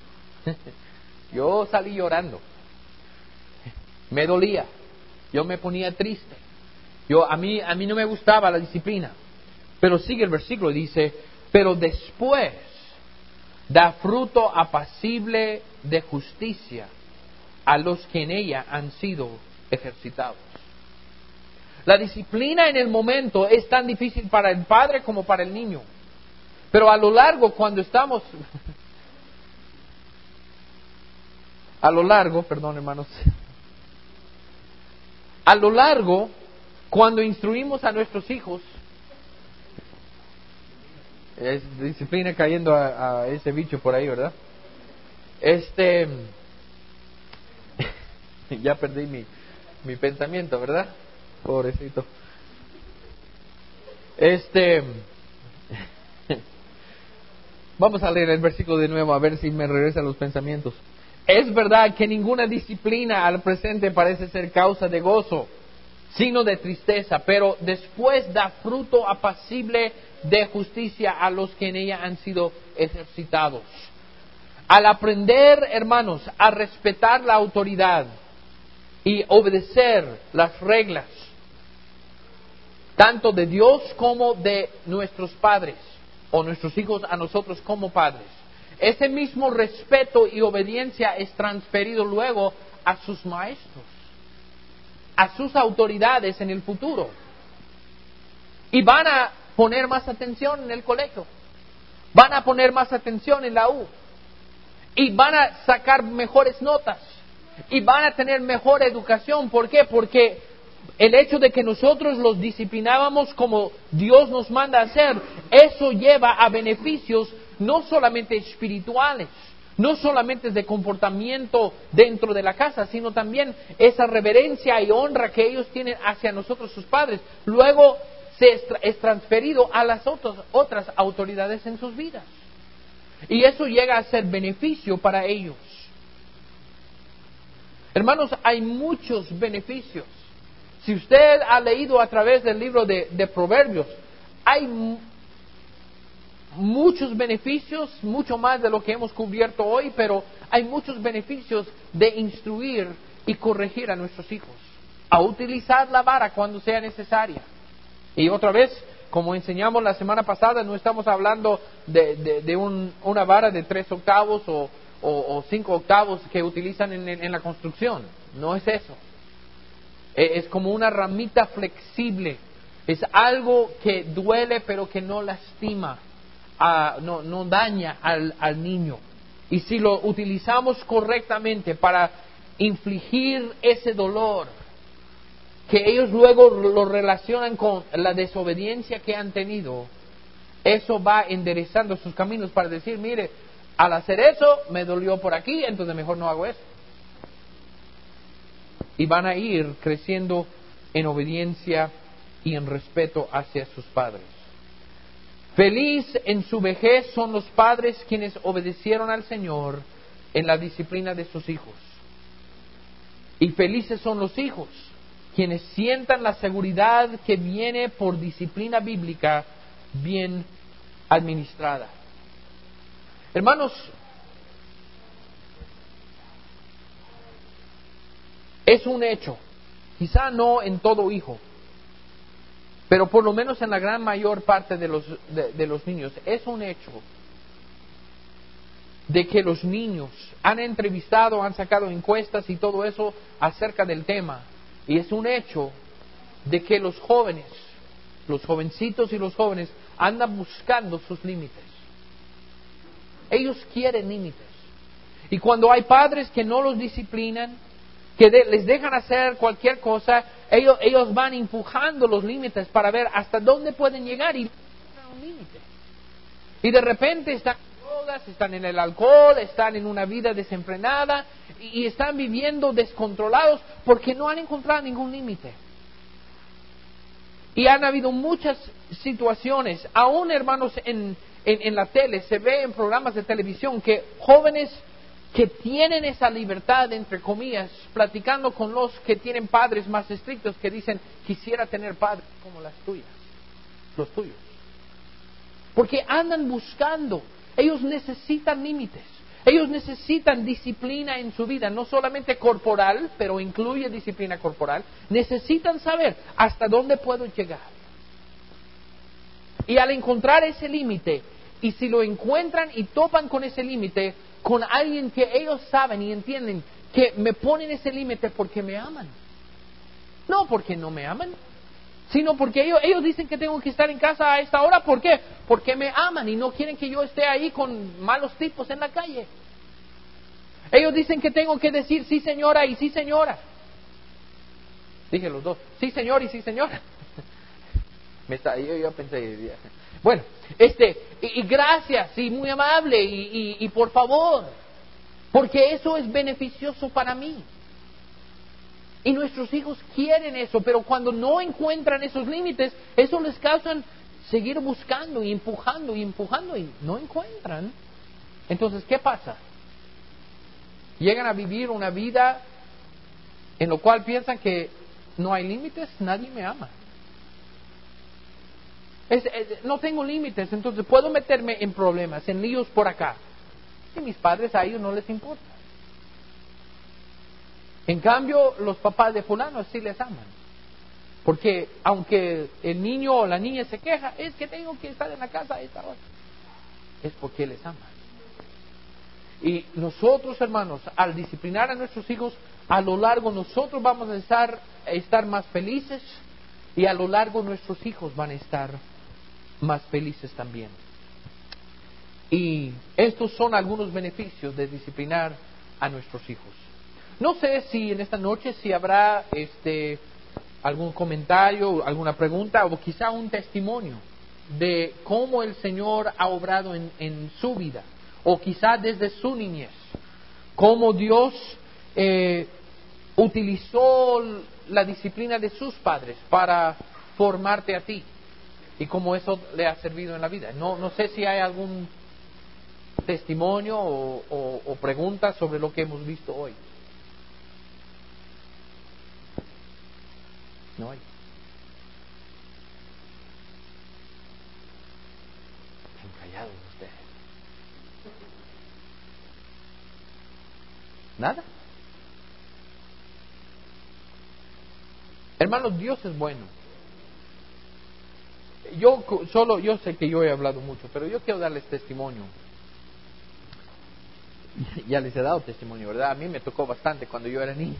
Yo salí llorando. Me dolía. Yo me ponía triste. Yo, a mí, a mí no me gustaba la disciplina. Pero sigue el versículo y dice, pero después da fruto apacible de justicia a los que en ella han sido ejercitados. La disciplina en el momento es tan difícil para el padre como para el niño. Pero a lo largo, cuando estamos... a lo largo, perdón hermanos. A lo largo, cuando instruimos a nuestros hijos, es disciplina cayendo a, a ese bicho por ahí, ¿verdad? Este... ya perdí mi, mi pensamiento, ¿verdad? Pobrecito. Este... Vamos a leer el versículo de nuevo a ver si me regresan los pensamientos. Es verdad que ninguna disciplina al presente parece ser causa de gozo, sino de tristeza, pero después da fruto apacible de justicia a los que en ella han sido ejercitados. Al aprender, hermanos, a respetar la autoridad y obedecer las reglas, tanto de Dios como de nuestros padres, o nuestros hijos a nosotros como padres, ese mismo respeto y obediencia es transferido luego a sus maestros, a sus autoridades en el futuro. Y van a poner más atención en el colegio, van a poner más atención en la U, y van a sacar mejores notas, y van a tener mejor educación. ¿Por qué? Porque el hecho de que nosotros los disciplinábamos como Dios nos manda a hacer, eso lleva a beneficios no solamente espirituales, no solamente de comportamiento dentro de la casa, sino también esa reverencia y honra que ellos tienen hacia nosotros, sus padres, luego se es, es transferido a las otras, otras autoridades en sus vidas. Y eso llega a ser beneficio para ellos. Hermanos, hay muchos beneficios. Si usted ha leído a través del libro de, de Proverbios, hay m- muchos beneficios, mucho más de lo que hemos cubierto hoy, pero hay muchos beneficios de instruir y corregir a nuestros hijos, a utilizar la vara cuando sea necesaria. Y otra vez, como enseñamos la semana pasada, no estamos hablando de, de, de un, una vara de tres octavos o, o, o cinco octavos que utilizan en, en, en la construcción. No es eso. Es como una ramita flexible. Es algo que duele pero que no lastima, uh, no, no daña al, al niño. Y si lo utilizamos correctamente para infligir ese dolor, que ellos luego lo relacionan con la desobediencia que han tenido, eso va enderezando sus caminos para decir, mire, al hacer eso me dolió por aquí, entonces mejor no hago eso. Y van a ir creciendo en obediencia y en respeto hacia sus padres. Feliz en su vejez son los padres quienes obedecieron al Señor en la disciplina de sus hijos. Y felices son los hijos quienes sientan la seguridad que viene por disciplina bíblica bien administrada. Hermanos, es un hecho, quizá no en todo hijo, pero por lo menos en la gran mayor parte de los, de, de los niños, es un hecho de que los niños han entrevistado, han sacado encuestas y todo eso acerca del tema. Y es un hecho de que los jóvenes, los jovencitos y los jóvenes, andan buscando sus límites. Ellos quieren límites. Y cuando hay padres que no los disciplinan, que de, les dejan hacer cualquier cosa, ellos, ellos van empujando los límites para ver hasta dónde pueden llegar y un límite. Y de repente están en drogas, están en el alcohol, están en una vida desenfrenada y, y están viviendo descontrolados porque no han encontrado ningún límite. Y han habido muchas situaciones, aún hermanos en, en, en la tele, se ve en programas de televisión que jóvenes que tienen esa libertad, entre comillas, platicando con los que tienen padres más estrictos, que dicen, quisiera tener padres como las tuyas, los tuyos. Porque andan buscando, ellos necesitan límites, ellos necesitan disciplina en su vida, no solamente corporal, pero incluye disciplina corporal, necesitan saber hasta dónde puedo llegar. Y al encontrar ese límite, y si lo encuentran y topan con ese límite, con alguien que ellos saben y entienden que me ponen ese límite porque me aman. No porque no me aman, sino porque ellos, ellos dicen que tengo que estar en casa a esta hora. ¿Por qué? Porque me aman y no quieren que yo esté ahí con malos tipos en la calle. Ellos dicen que tengo que decir sí señora y sí señora. Dije los dos, sí señor y sí señora. Me está, yo, yo pensé, bueno, este, y, y gracias, y muy amable, y, y, y por favor, porque eso es beneficioso para mí. Y nuestros hijos quieren eso, pero cuando no encuentran esos límites, eso les causa seguir buscando y empujando y empujando y no encuentran. Entonces, ¿qué pasa? Llegan a vivir una vida en la cual piensan que no hay límites, nadie me ama. Es, es, no tengo límites, entonces puedo meterme en problemas, en líos por acá. Y mis padres a ellos no les importa. En cambio, los papás de fulano sí les aman. Porque aunque el niño o la niña se queja, es que tengo que estar en la casa a esta hora. Es porque les aman. Y nosotros, hermanos, al disciplinar a nuestros hijos, a lo largo nosotros vamos a estar, a estar más felices y a lo largo nuestros hijos van a estar más felices también. Y estos son algunos beneficios de disciplinar a nuestros hijos. No sé si en esta noche si habrá este algún comentario, alguna pregunta o quizá un testimonio de cómo el Señor ha obrado en, en su vida, o quizá desde su niñez, cómo Dios eh, utilizó la disciplina de sus padres para formarte a ti y cómo eso le ha servido en la vida. No, no sé si hay algún testimonio o, o, o pregunta sobre lo que hemos visto hoy. No hay. Están callados ustedes. ¿Nada? Hermanos, Dios es bueno. Yo solo, yo sé que yo he hablado mucho, pero yo quiero darles testimonio. Ya les he dado testimonio, ¿verdad? A mí me tocó bastante cuando yo era niño.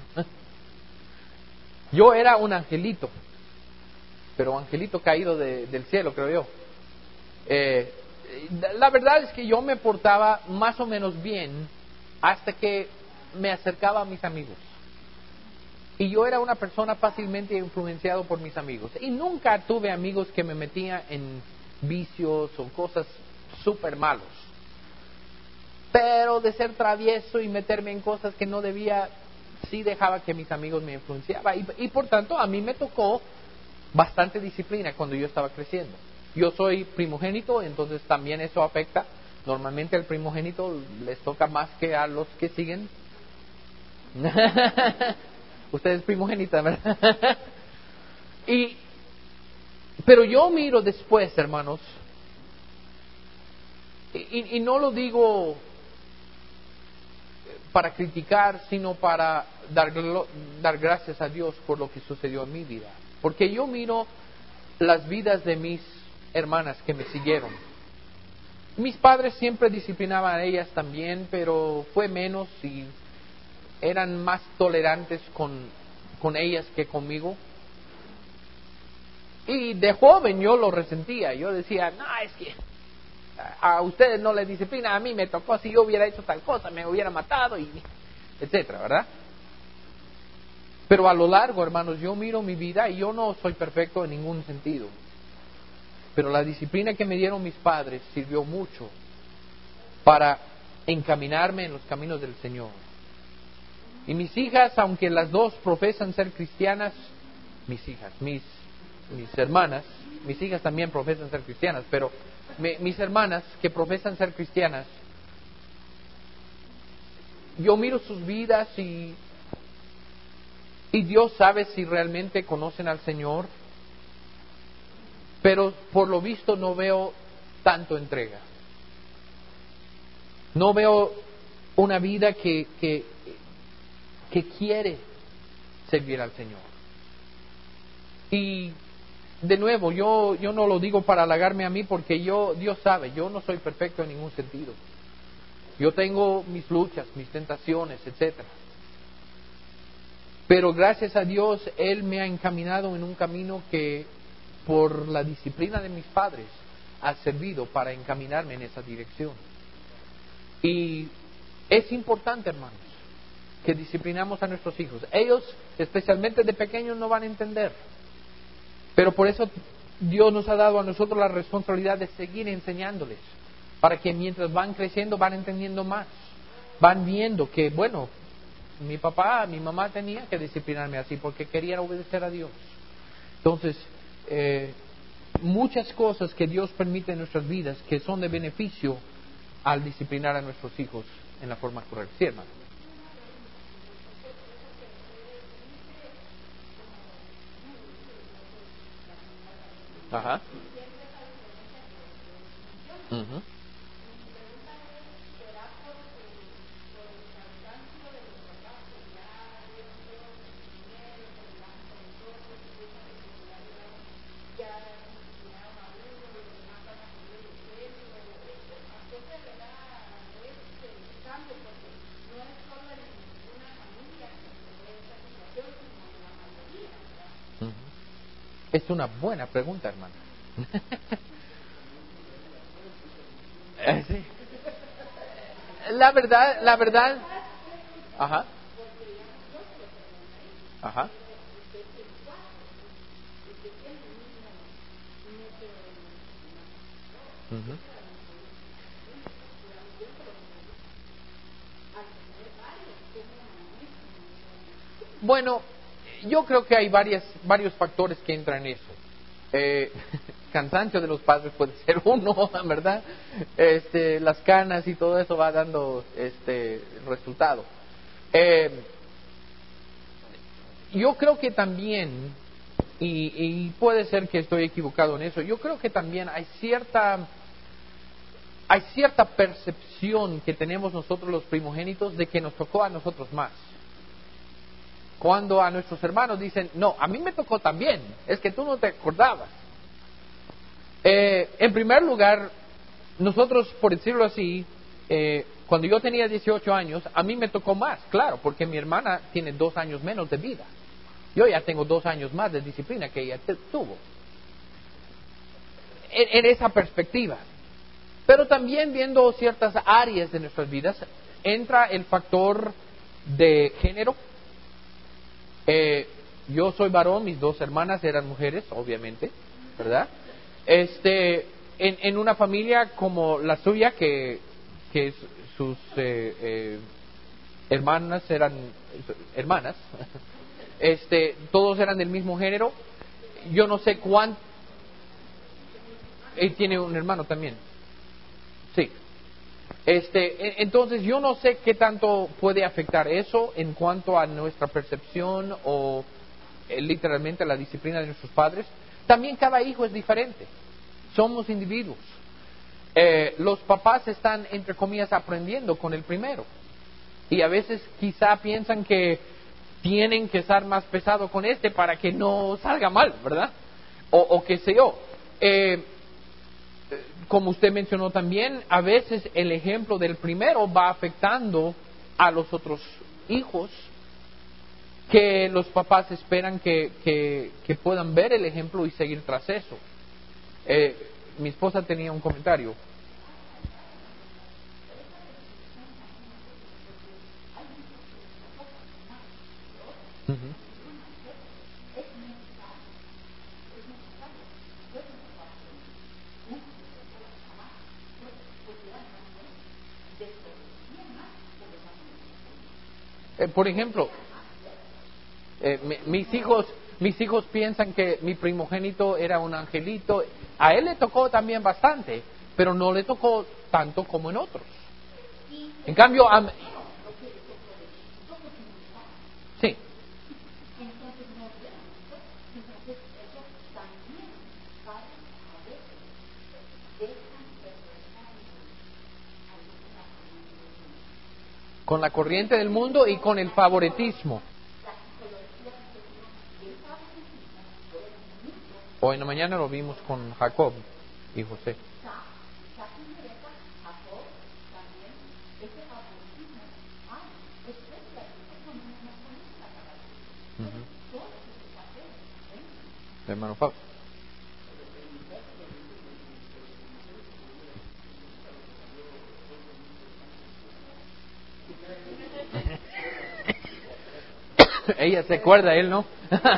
Yo era un angelito, pero angelito caído de, del cielo, creo yo. Eh, la verdad es que yo me portaba más o menos bien hasta que me acercaba a mis amigos. Y yo era una persona fácilmente influenciado por mis amigos. Y nunca tuve amigos que me metían en vicios o cosas súper malos. pero de ser travieso y meterme en cosas que no debía, sí dejaba que mis amigos me influenciaban. Y, y por tanto, a mí me tocó bastante disciplina cuando yo estaba creciendo. Yo soy primogénito, entonces también eso afecta. Normalmente al primogénito les toca más que a los que siguen. Usted es primogénita, ¿verdad? y, pero yo miro después, hermanos, y, y no lo digo para criticar, sino para dar, dar gracias a Dios por lo que sucedió en mi vida. Porque yo miro las vidas de mis hermanas que me siguieron. Mis padres siempre disciplinaban a ellas también, pero fue menos y eran más tolerantes con, con ellas que conmigo. Y de joven yo lo resentía. Yo decía, no, es que a ustedes no les disciplina, a mí me tocó, si yo hubiera hecho tal cosa, me hubiera matado, y etcétera, ¿verdad? Pero a lo largo, hermanos, yo miro mi vida y yo no soy perfecto en ningún sentido. Pero la disciplina que me dieron mis padres sirvió mucho para encaminarme en los caminos del Señor. Y mis hijas, aunque las dos profesan ser cristianas, mis hijas, mis, mis hermanas, mis hijas también profesan ser cristianas, pero me, mis hermanas que profesan ser cristianas, yo miro sus vidas y, y Dios sabe si realmente conocen al Señor, pero por lo visto no veo tanto entrega. No veo una vida que, que, que quiere servir al Señor. Y de nuevo, yo, yo no lo digo para halagarme a mí, porque yo, Dios sabe, yo no soy perfecto en ningún sentido. Yo tengo mis luchas, mis tentaciones, etcétera. Pero gracias a Dios, Él me ha encaminado en un camino que, por la disciplina de mis padres, ha servido para encaminarme en esa dirección. Y es importante, hermanos, que disciplinamos a nuestros hijos. Ellos, especialmente de pequeños, no van a entender. Pero por eso Dios nos ha dado a nosotros la responsabilidad de seguir enseñándoles, para que mientras van creciendo van entendiendo más. Van viendo que, bueno, mi papá, mi mamá tenía que disciplinarme así porque querían obedecer a Dios. Entonces, eh, muchas cosas que Dios permite en nuestras vidas que son de beneficio al disciplinar a nuestros hijos en la forma correcta. ¿Sí, hermano? Ajá. Uh-huh. Uh-huh. Es una buena pregunta, hermano. Eh, sí. La verdad, la verdad. Ajá. Ajá. Uh-huh. Bueno, yo creo que hay varias, varios factores que entran en eso. Eh, cansancio de los padres puede ser uno, ¿verdad? Este, las canas y todo eso va dando este resultado. Eh, yo creo que también, y, y puede ser que estoy equivocado en eso, yo creo que también hay cierta hay cierta percepción que tenemos nosotros los primogénitos de que nos tocó a nosotros más. Cuando a nuestros hermanos dicen, no, a mí me tocó también, es que tú no te acordabas. Eh, en primer lugar, nosotros, por decirlo así, eh, cuando yo tenía dieciocho años, a mí me tocó más, claro, porque mi hermana tiene dos años menos de vida. Yo ya tengo dos años más de disciplina que ella tuvo. En, en esa perspectiva. Pero también viendo ciertas áreas de nuestras vidas, entra el factor de género. Eh, yo soy varón, mis dos hermanas eran mujeres, obviamente, ¿verdad? Este, en, en una familia como la suya, que, que sus eh, eh, hermanas eran hermanas, este, todos eran del mismo género. Yo no sé cuánto. Él tiene un hermano también. Sí. Este, entonces yo no sé qué tanto puede afectar eso en cuanto a nuestra percepción o eh, literalmente la disciplina de nuestros padres. También cada hijo es diferente. Somos individuos. Eh, los papás están, entre comillas, aprendiendo con el primero. Y a veces quizá piensan que tienen que estar más pesado con este para que no salga mal, ¿verdad? O, o qué sé yo. Eh, como usted mencionó también, a veces el ejemplo del primero va afectando a los otros hijos, que los papás esperan que, que, que puedan ver el ejemplo y seguir tras eso. Eh, mi esposa tenía un comentario. Uh-huh. Eh, por ejemplo, eh, mi- mis hijos mis hijos piensan que mi primogénito era un angelito. A él le tocó también bastante, pero no le tocó tanto como en otros. En cambio, a, sí. Con la corriente del mundo y con el favoritismo. Hoy en la mañana lo vimos con Jacob y José. Uh-huh. Hermano Fausto. Ella se acuerda, él no.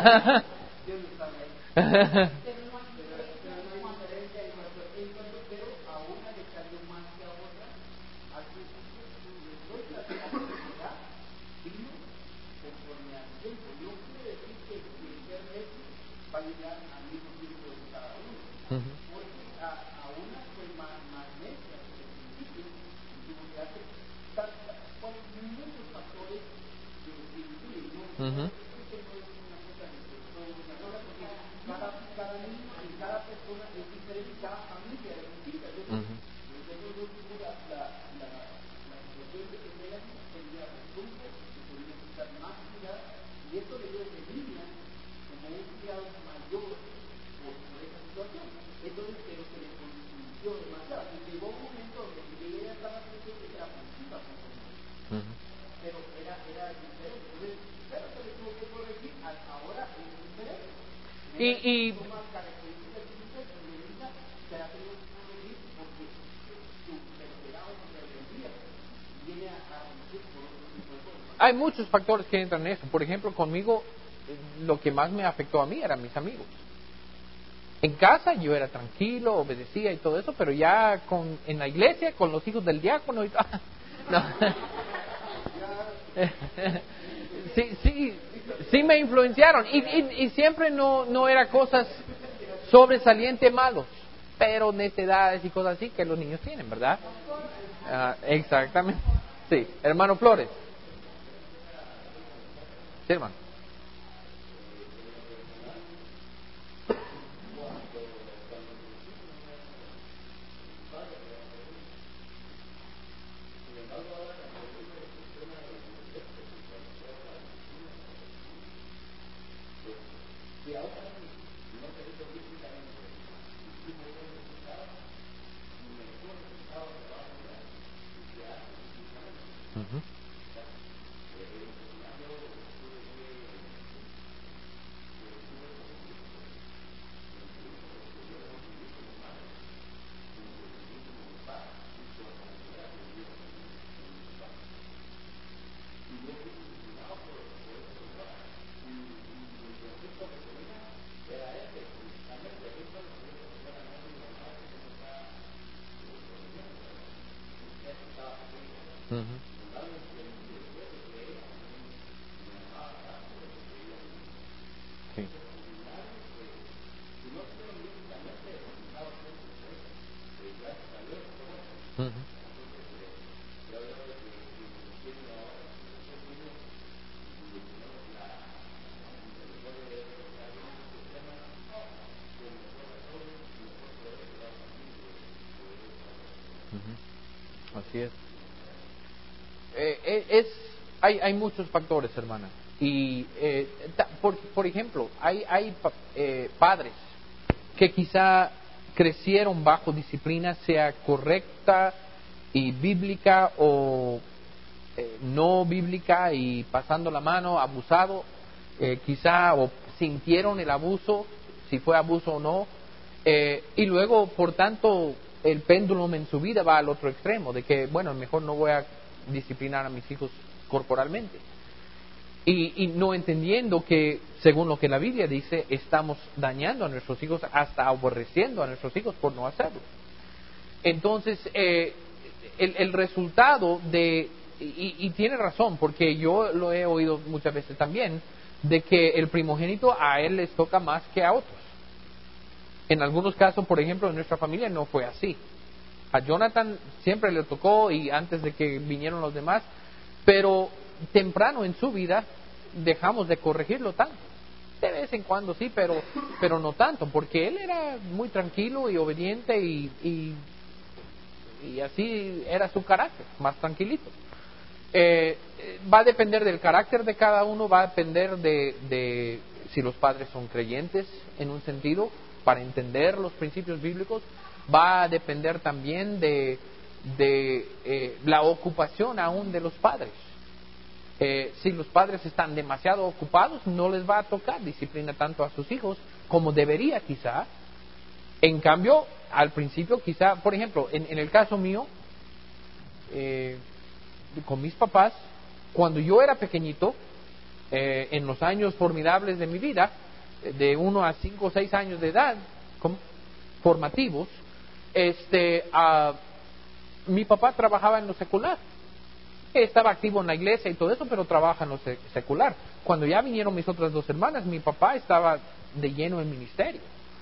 Ujú. Ujú. Ujú. Ujú. Y, y hay muchos factores que entran en eso. Por ejemplo, conmigo, eh, lo que más me afectó a mí eran mis amigos. En casa yo era tranquilo, obedecía y todo eso, pero ya con, en la iglesia, con los hijos del diácono y no. sí, sí, sí me influenciaron. Y, y, y siempre no, no era cosas sobresaliente malos, pero necedades y cosas así que los niños tienen, ¿verdad? Ah, exactamente. Sí, hermano Flores. Sí, hermano. Ujú. Ujú. Sí. Ujú. Ujú. Así es. Eh, eh, es hay, hay muchos factores, hermana. Y, eh, ta- por, por ejemplo, hay, hay pa- eh, padres que quizá crecieron bajo disciplina, sea correcta y bíblica o eh, no bíblica y pasando la mano, abusado, eh, quizá o sintieron el abuso, si fue abuso o no, eh, y luego, por tanto, el péndulo en su vida va al otro extremo, de que, bueno, mejor no voy a disciplinar a mis hijos corporalmente. Y, y no entendiendo que, según lo que la Biblia dice, estamos dañando a nuestros hijos, hasta aborreciendo a nuestros hijos por no hacerlo. Entonces, eh, el, el resultado de, y, y tiene razón, porque yo lo he oído muchas veces también, de que el primogénito a él les toca más que a otros. En algunos casos, por ejemplo, en nuestra familia no fue así. A Jonathan siempre le tocó y antes de que vinieron los demás, pero temprano en su vida dejamos de corregirlo tanto. De vez en cuando sí, pero pero no tanto, porque él era muy tranquilo y obediente y, y, y así era su carácter, más tranquilito. Eh, va a depender del carácter de cada uno, va a depender de, de si los padres son creyentes en un sentido, para entender los principios bíblicos, va a depender también de, de eh, la ocupación aún de los padres. Eh, si los padres están demasiado ocupados, no les va a tocar disciplina tanto a sus hijos como debería quizá. En cambio, al principio quizá, por ejemplo, en, en el caso mío, eh, con mis papás, cuando yo era pequeñito, eh, en los años formidables de mi vida, de uno a cinco o seis años de edad, com- formativos, este, ah, mi papá trabajaba en lo secular. Estaba activo en la iglesia y todo eso, pero trabaja en lo se- secular. Cuando ya vinieron mis otras dos hermanas, mi papá estaba de lleno en ministerio.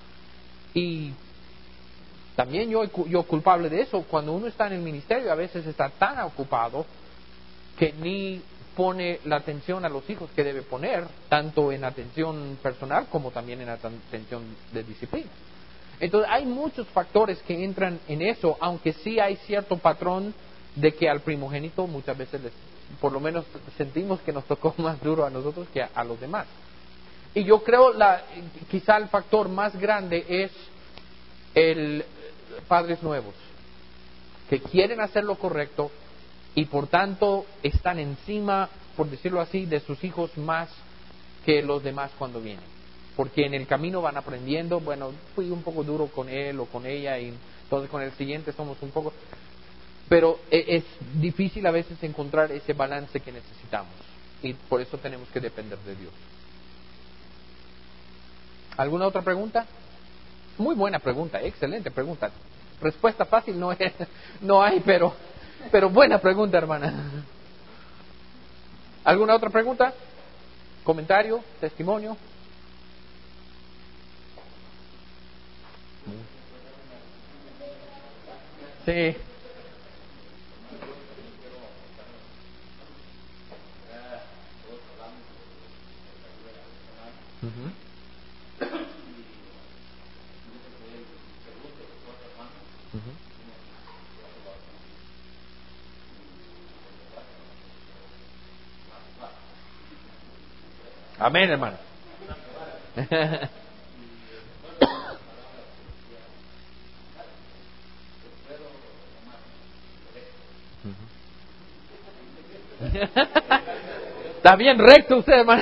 Y también yo, yo culpable de eso. Cuando uno está en el ministerio, a veces está tan ocupado que ni pone la atención a los hijos que debe poner, tanto en atención personal como también en atención de disciplina. Entonces hay muchos factores que entran en eso, aunque sí hay cierto patrón de que al primogénito muchas veces les, por lo menos sentimos que nos tocó más duro a nosotros que a, a los demás. Y yo creo la quizá el factor más grande es el padres nuevos que quieren hacer lo correcto y por tanto están encima, por decirlo así, de sus hijos más que los demás cuando vienen. Porque en el camino van aprendiendo, bueno, fui un poco duro con él o con ella y entonces con el siguiente somos un poco... Pero es difícil a veces encontrar ese balance que necesitamos y por eso tenemos que depender de Dios. ¿Alguna otra pregunta? Muy buena pregunta, excelente pregunta. Respuesta fácil no es, no hay, pero, pero buena pregunta, hermana. ¿Alguna otra pregunta? ¿Comentario? ¿Testimonio? Sí. Ujú. Ujú. Amén, hermano. Está bien recto usted, hermano.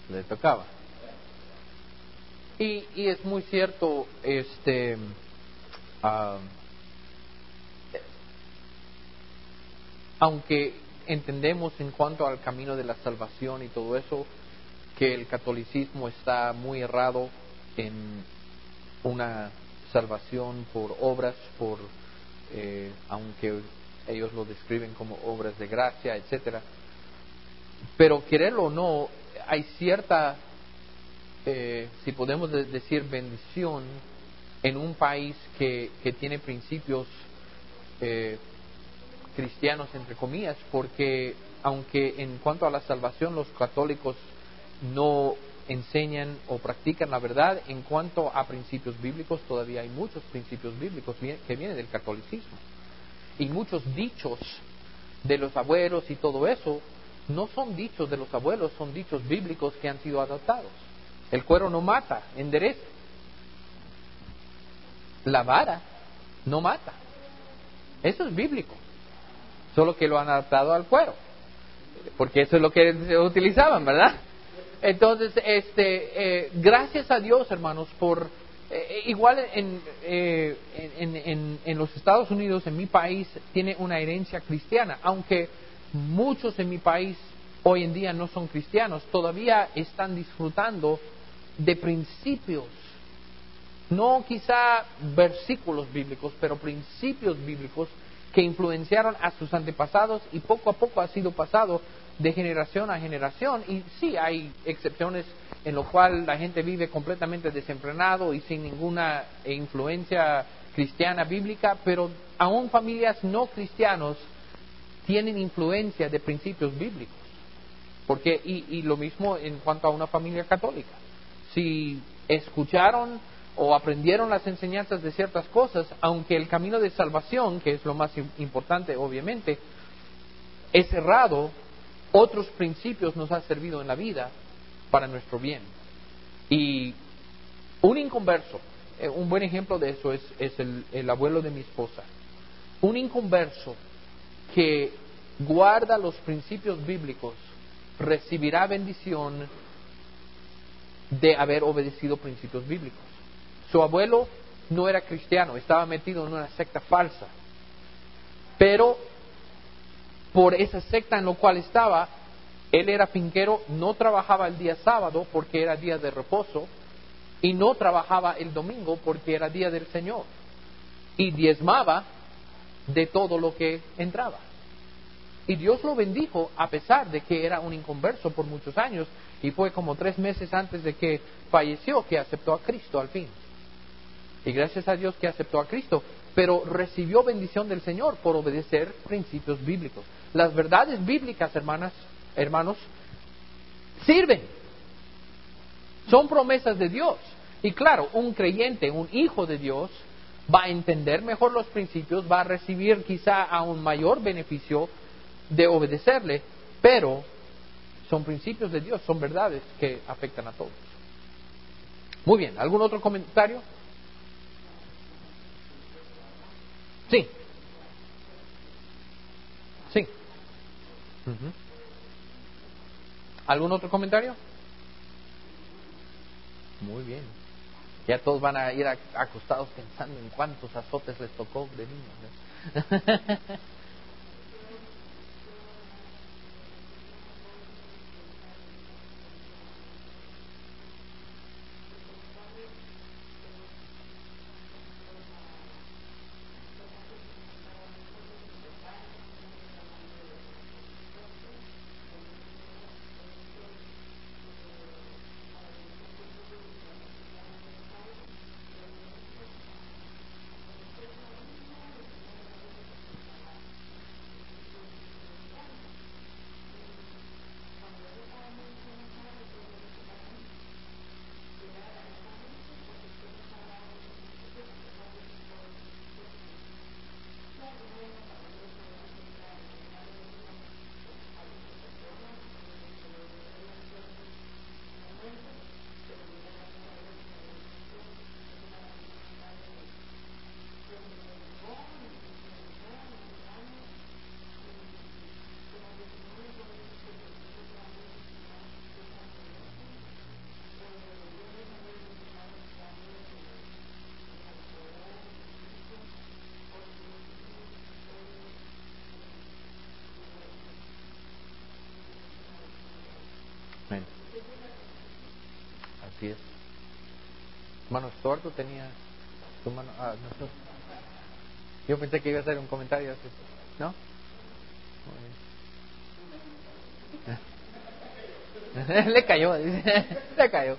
le tocaba. Y, y es muy cierto, este, uh, aunque entendemos en cuanto al camino de la salvación y todo eso, que el catolicismo está muy errado en una salvación por obras, por eh, aunque ellos lo describen como obras de gracia, etcétera. Pero quererlo o no, hay cierta, eh, si podemos de- decir, bendición en un país que, que tiene principios eh, cristianos, entre comillas, porque aunque en cuanto a la salvación los católicos no enseñan o practican la verdad, en cuanto a principios bíblicos todavía hay muchos principios bíblicos que vienen del catolicismo. Y muchos dichos de los abuelos y todo eso no son dichos de los abuelos, son dichos bíblicos que han sido adoptados. El cuero no mata, endereza. La vara no mata. Eso es bíblico. Solo que lo han adaptado al cuero, porque eso es lo que se utilizaban, ¿verdad? Entonces, este, eh, gracias a Dios, hermanos, por eh, igual en, eh, en, en, en los Estados Unidos, en mi país, tiene una herencia cristiana, aunque muchos en mi país hoy en día no son cristianos, todavía están disfrutando de principios, no quizá versículos bíblicos, pero principios bíblicos que influenciaron a sus antepasados y poco a poco ha sido pasado de generación a generación. Y sí hay excepciones en lo cual la gente vive completamente desenfrenado y sin ninguna influencia cristiana bíblica, pero aún familias no cristianos tienen influencia de principios bíblicos. Porque y, y lo mismo en cuanto a una familia católica. Si escucharon o aprendieron las enseñanzas de ciertas cosas, aunque el camino de salvación, que es lo más importante obviamente, es errado, otros principios nos han servido en la vida para nuestro bien. Y un inconverso, eh, un buen ejemplo de eso es, es el, el abuelo de mi esposa. Un inconverso que guarda los principios bíblicos recibirá bendición de haber obedecido principios bíblicos. Su abuelo no era cristiano, estaba metido en una secta falsa, pero por esa secta en la cual estaba, él era finquero, no trabajaba el día sábado porque era día de reposo y no trabajaba el domingo porque era día del Señor, y diezmaba de todo lo que entraba. Y Dios lo bendijo a pesar de que era un inconverso por muchos años, y fue como tres meses antes de que falleció que aceptó a Cristo al fin. Y gracias a Dios que aceptó a Cristo, pero recibió bendición del Señor por obedecer principios bíblicos. Las verdades bíblicas, hermanas, hermanos, sirven. Son promesas de Dios. Y claro, un creyente, un hijo de Dios, va a entender mejor los principios, va a recibir quizá a un mayor beneficio de obedecerle, pero son principios de Dios, son verdades que afectan a todos. Muy bien, ¿algún otro comentario? Sí. Sí. Uh-huh. ¿Algún otro comentario? Muy bien. Ya todos van a ir a, acostados pensando en cuántos azotes les tocó de niños, ¿no? Así es. Hermano Estuardo tenía su mano. Ah, no. Yo pensé que iba a hacer un comentario así. ¿No? Muy bien. Le cayó, dice. Le cayó.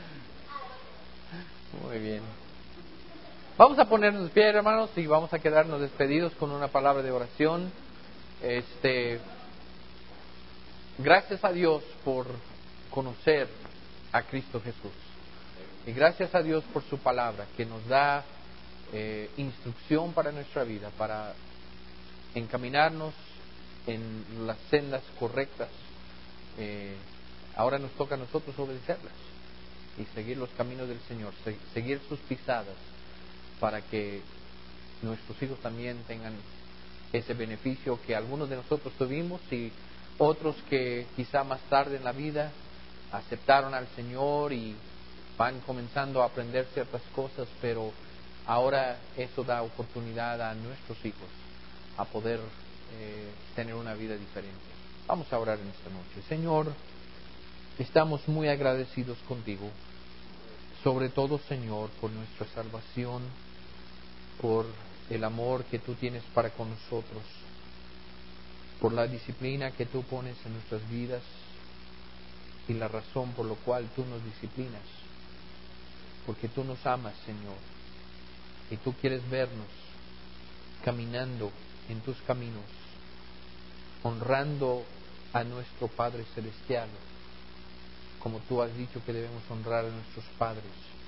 Muy bien. Vamos a ponernos de pie, hermanos, y vamos a quedarnos despedidos con una palabra de oración. Este, gracias a Dios por conocer a Cristo Jesús. Y gracias a Dios por su palabra, que nos da eh, instrucción para nuestra vida, para encaminarnos en las sendas correctas. Eh, ahora nos toca a nosotros obedecerlas y seguir los caminos del Señor, se, seguir sus pisadas, para que nuestros hijos también tengan ese beneficio que algunos de nosotros tuvimos y otros que quizá más tarde en la vida aceptaron al Señor y van comenzando a aprender ciertas cosas, pero ahora eso da oportunidad a nuestros hijos a poder eh, tener una vida diferente. Vamos a orar en esta noche. Señor, estamos muy agradecidos contigo, sobre todo, Señor, por nuestra salvación, por el amor que tú tienes para con nosotros, por la disciplina que tú pones en nuestras vidas y la razón por la cual tú nos disciplinas, porque tú nos amas, Señor, y tú quieres vernos caminando en tus caminos, honrando a nuestro Padre Celestial, como tú has dicho que debemos honrar a nuestros padres.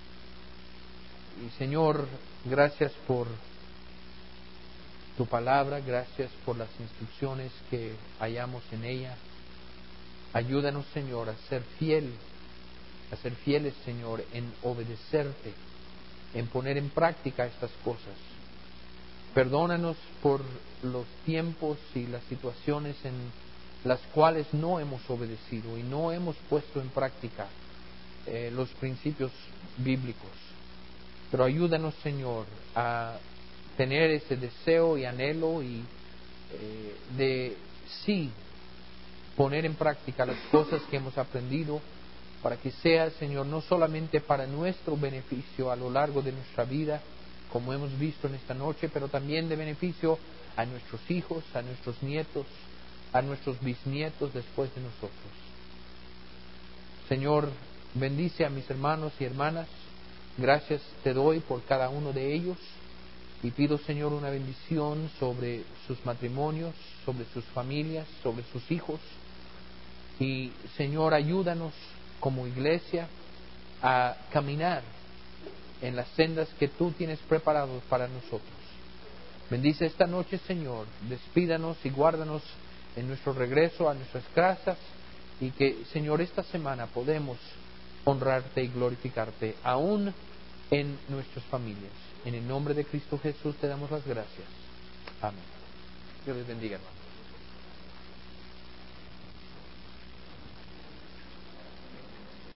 Y Señor, gracias por tu palabra, gracias por las instrucciones que hallamos en ella. Ayúdanos, Señor, a ser fiel, a ser fieles, Señor, en obedecerte, en poner en práctica estas cosas. Perdónanos por los tiempos y las situaciones en las cuales no hemos obedecido y no hemos puesto en práctica eh, los principios bíblicos. Pero ayúdanos, Señor, a tener ese deseo y anhelo y eh, de sí poner en práctica las cosas que hemos aprendido, para que sea, Señor, no solamente para nuestro beneficio a lo largo de nuestra vida, como hemos visto en esta noche, pero también de beneficio a nuestros hijos, a nuestros nietos, a nuestros bisnietos después de nosotros. Señor, bendice a mis hermanos y hermanas. Gracias te doy por cada uno de ellos y pido, Señor, una bendición sobre sus matrimonios, sobre sus familias, sobre sus hijos. Y, Señor, ayúdanos como iglesia a caminar en las sendas que tú tienes preparadas para nosotros. Bendice esta noche, Señor, despídanos y guárdanos en nuestro regreso a nuestras casas, y que, Señor, esta semana podemos honrarte y glorificarte aún en nuestras familias. En el nombre de Cristo Jesús te damos las gracias. Amén. Dios les bendiga, hermano.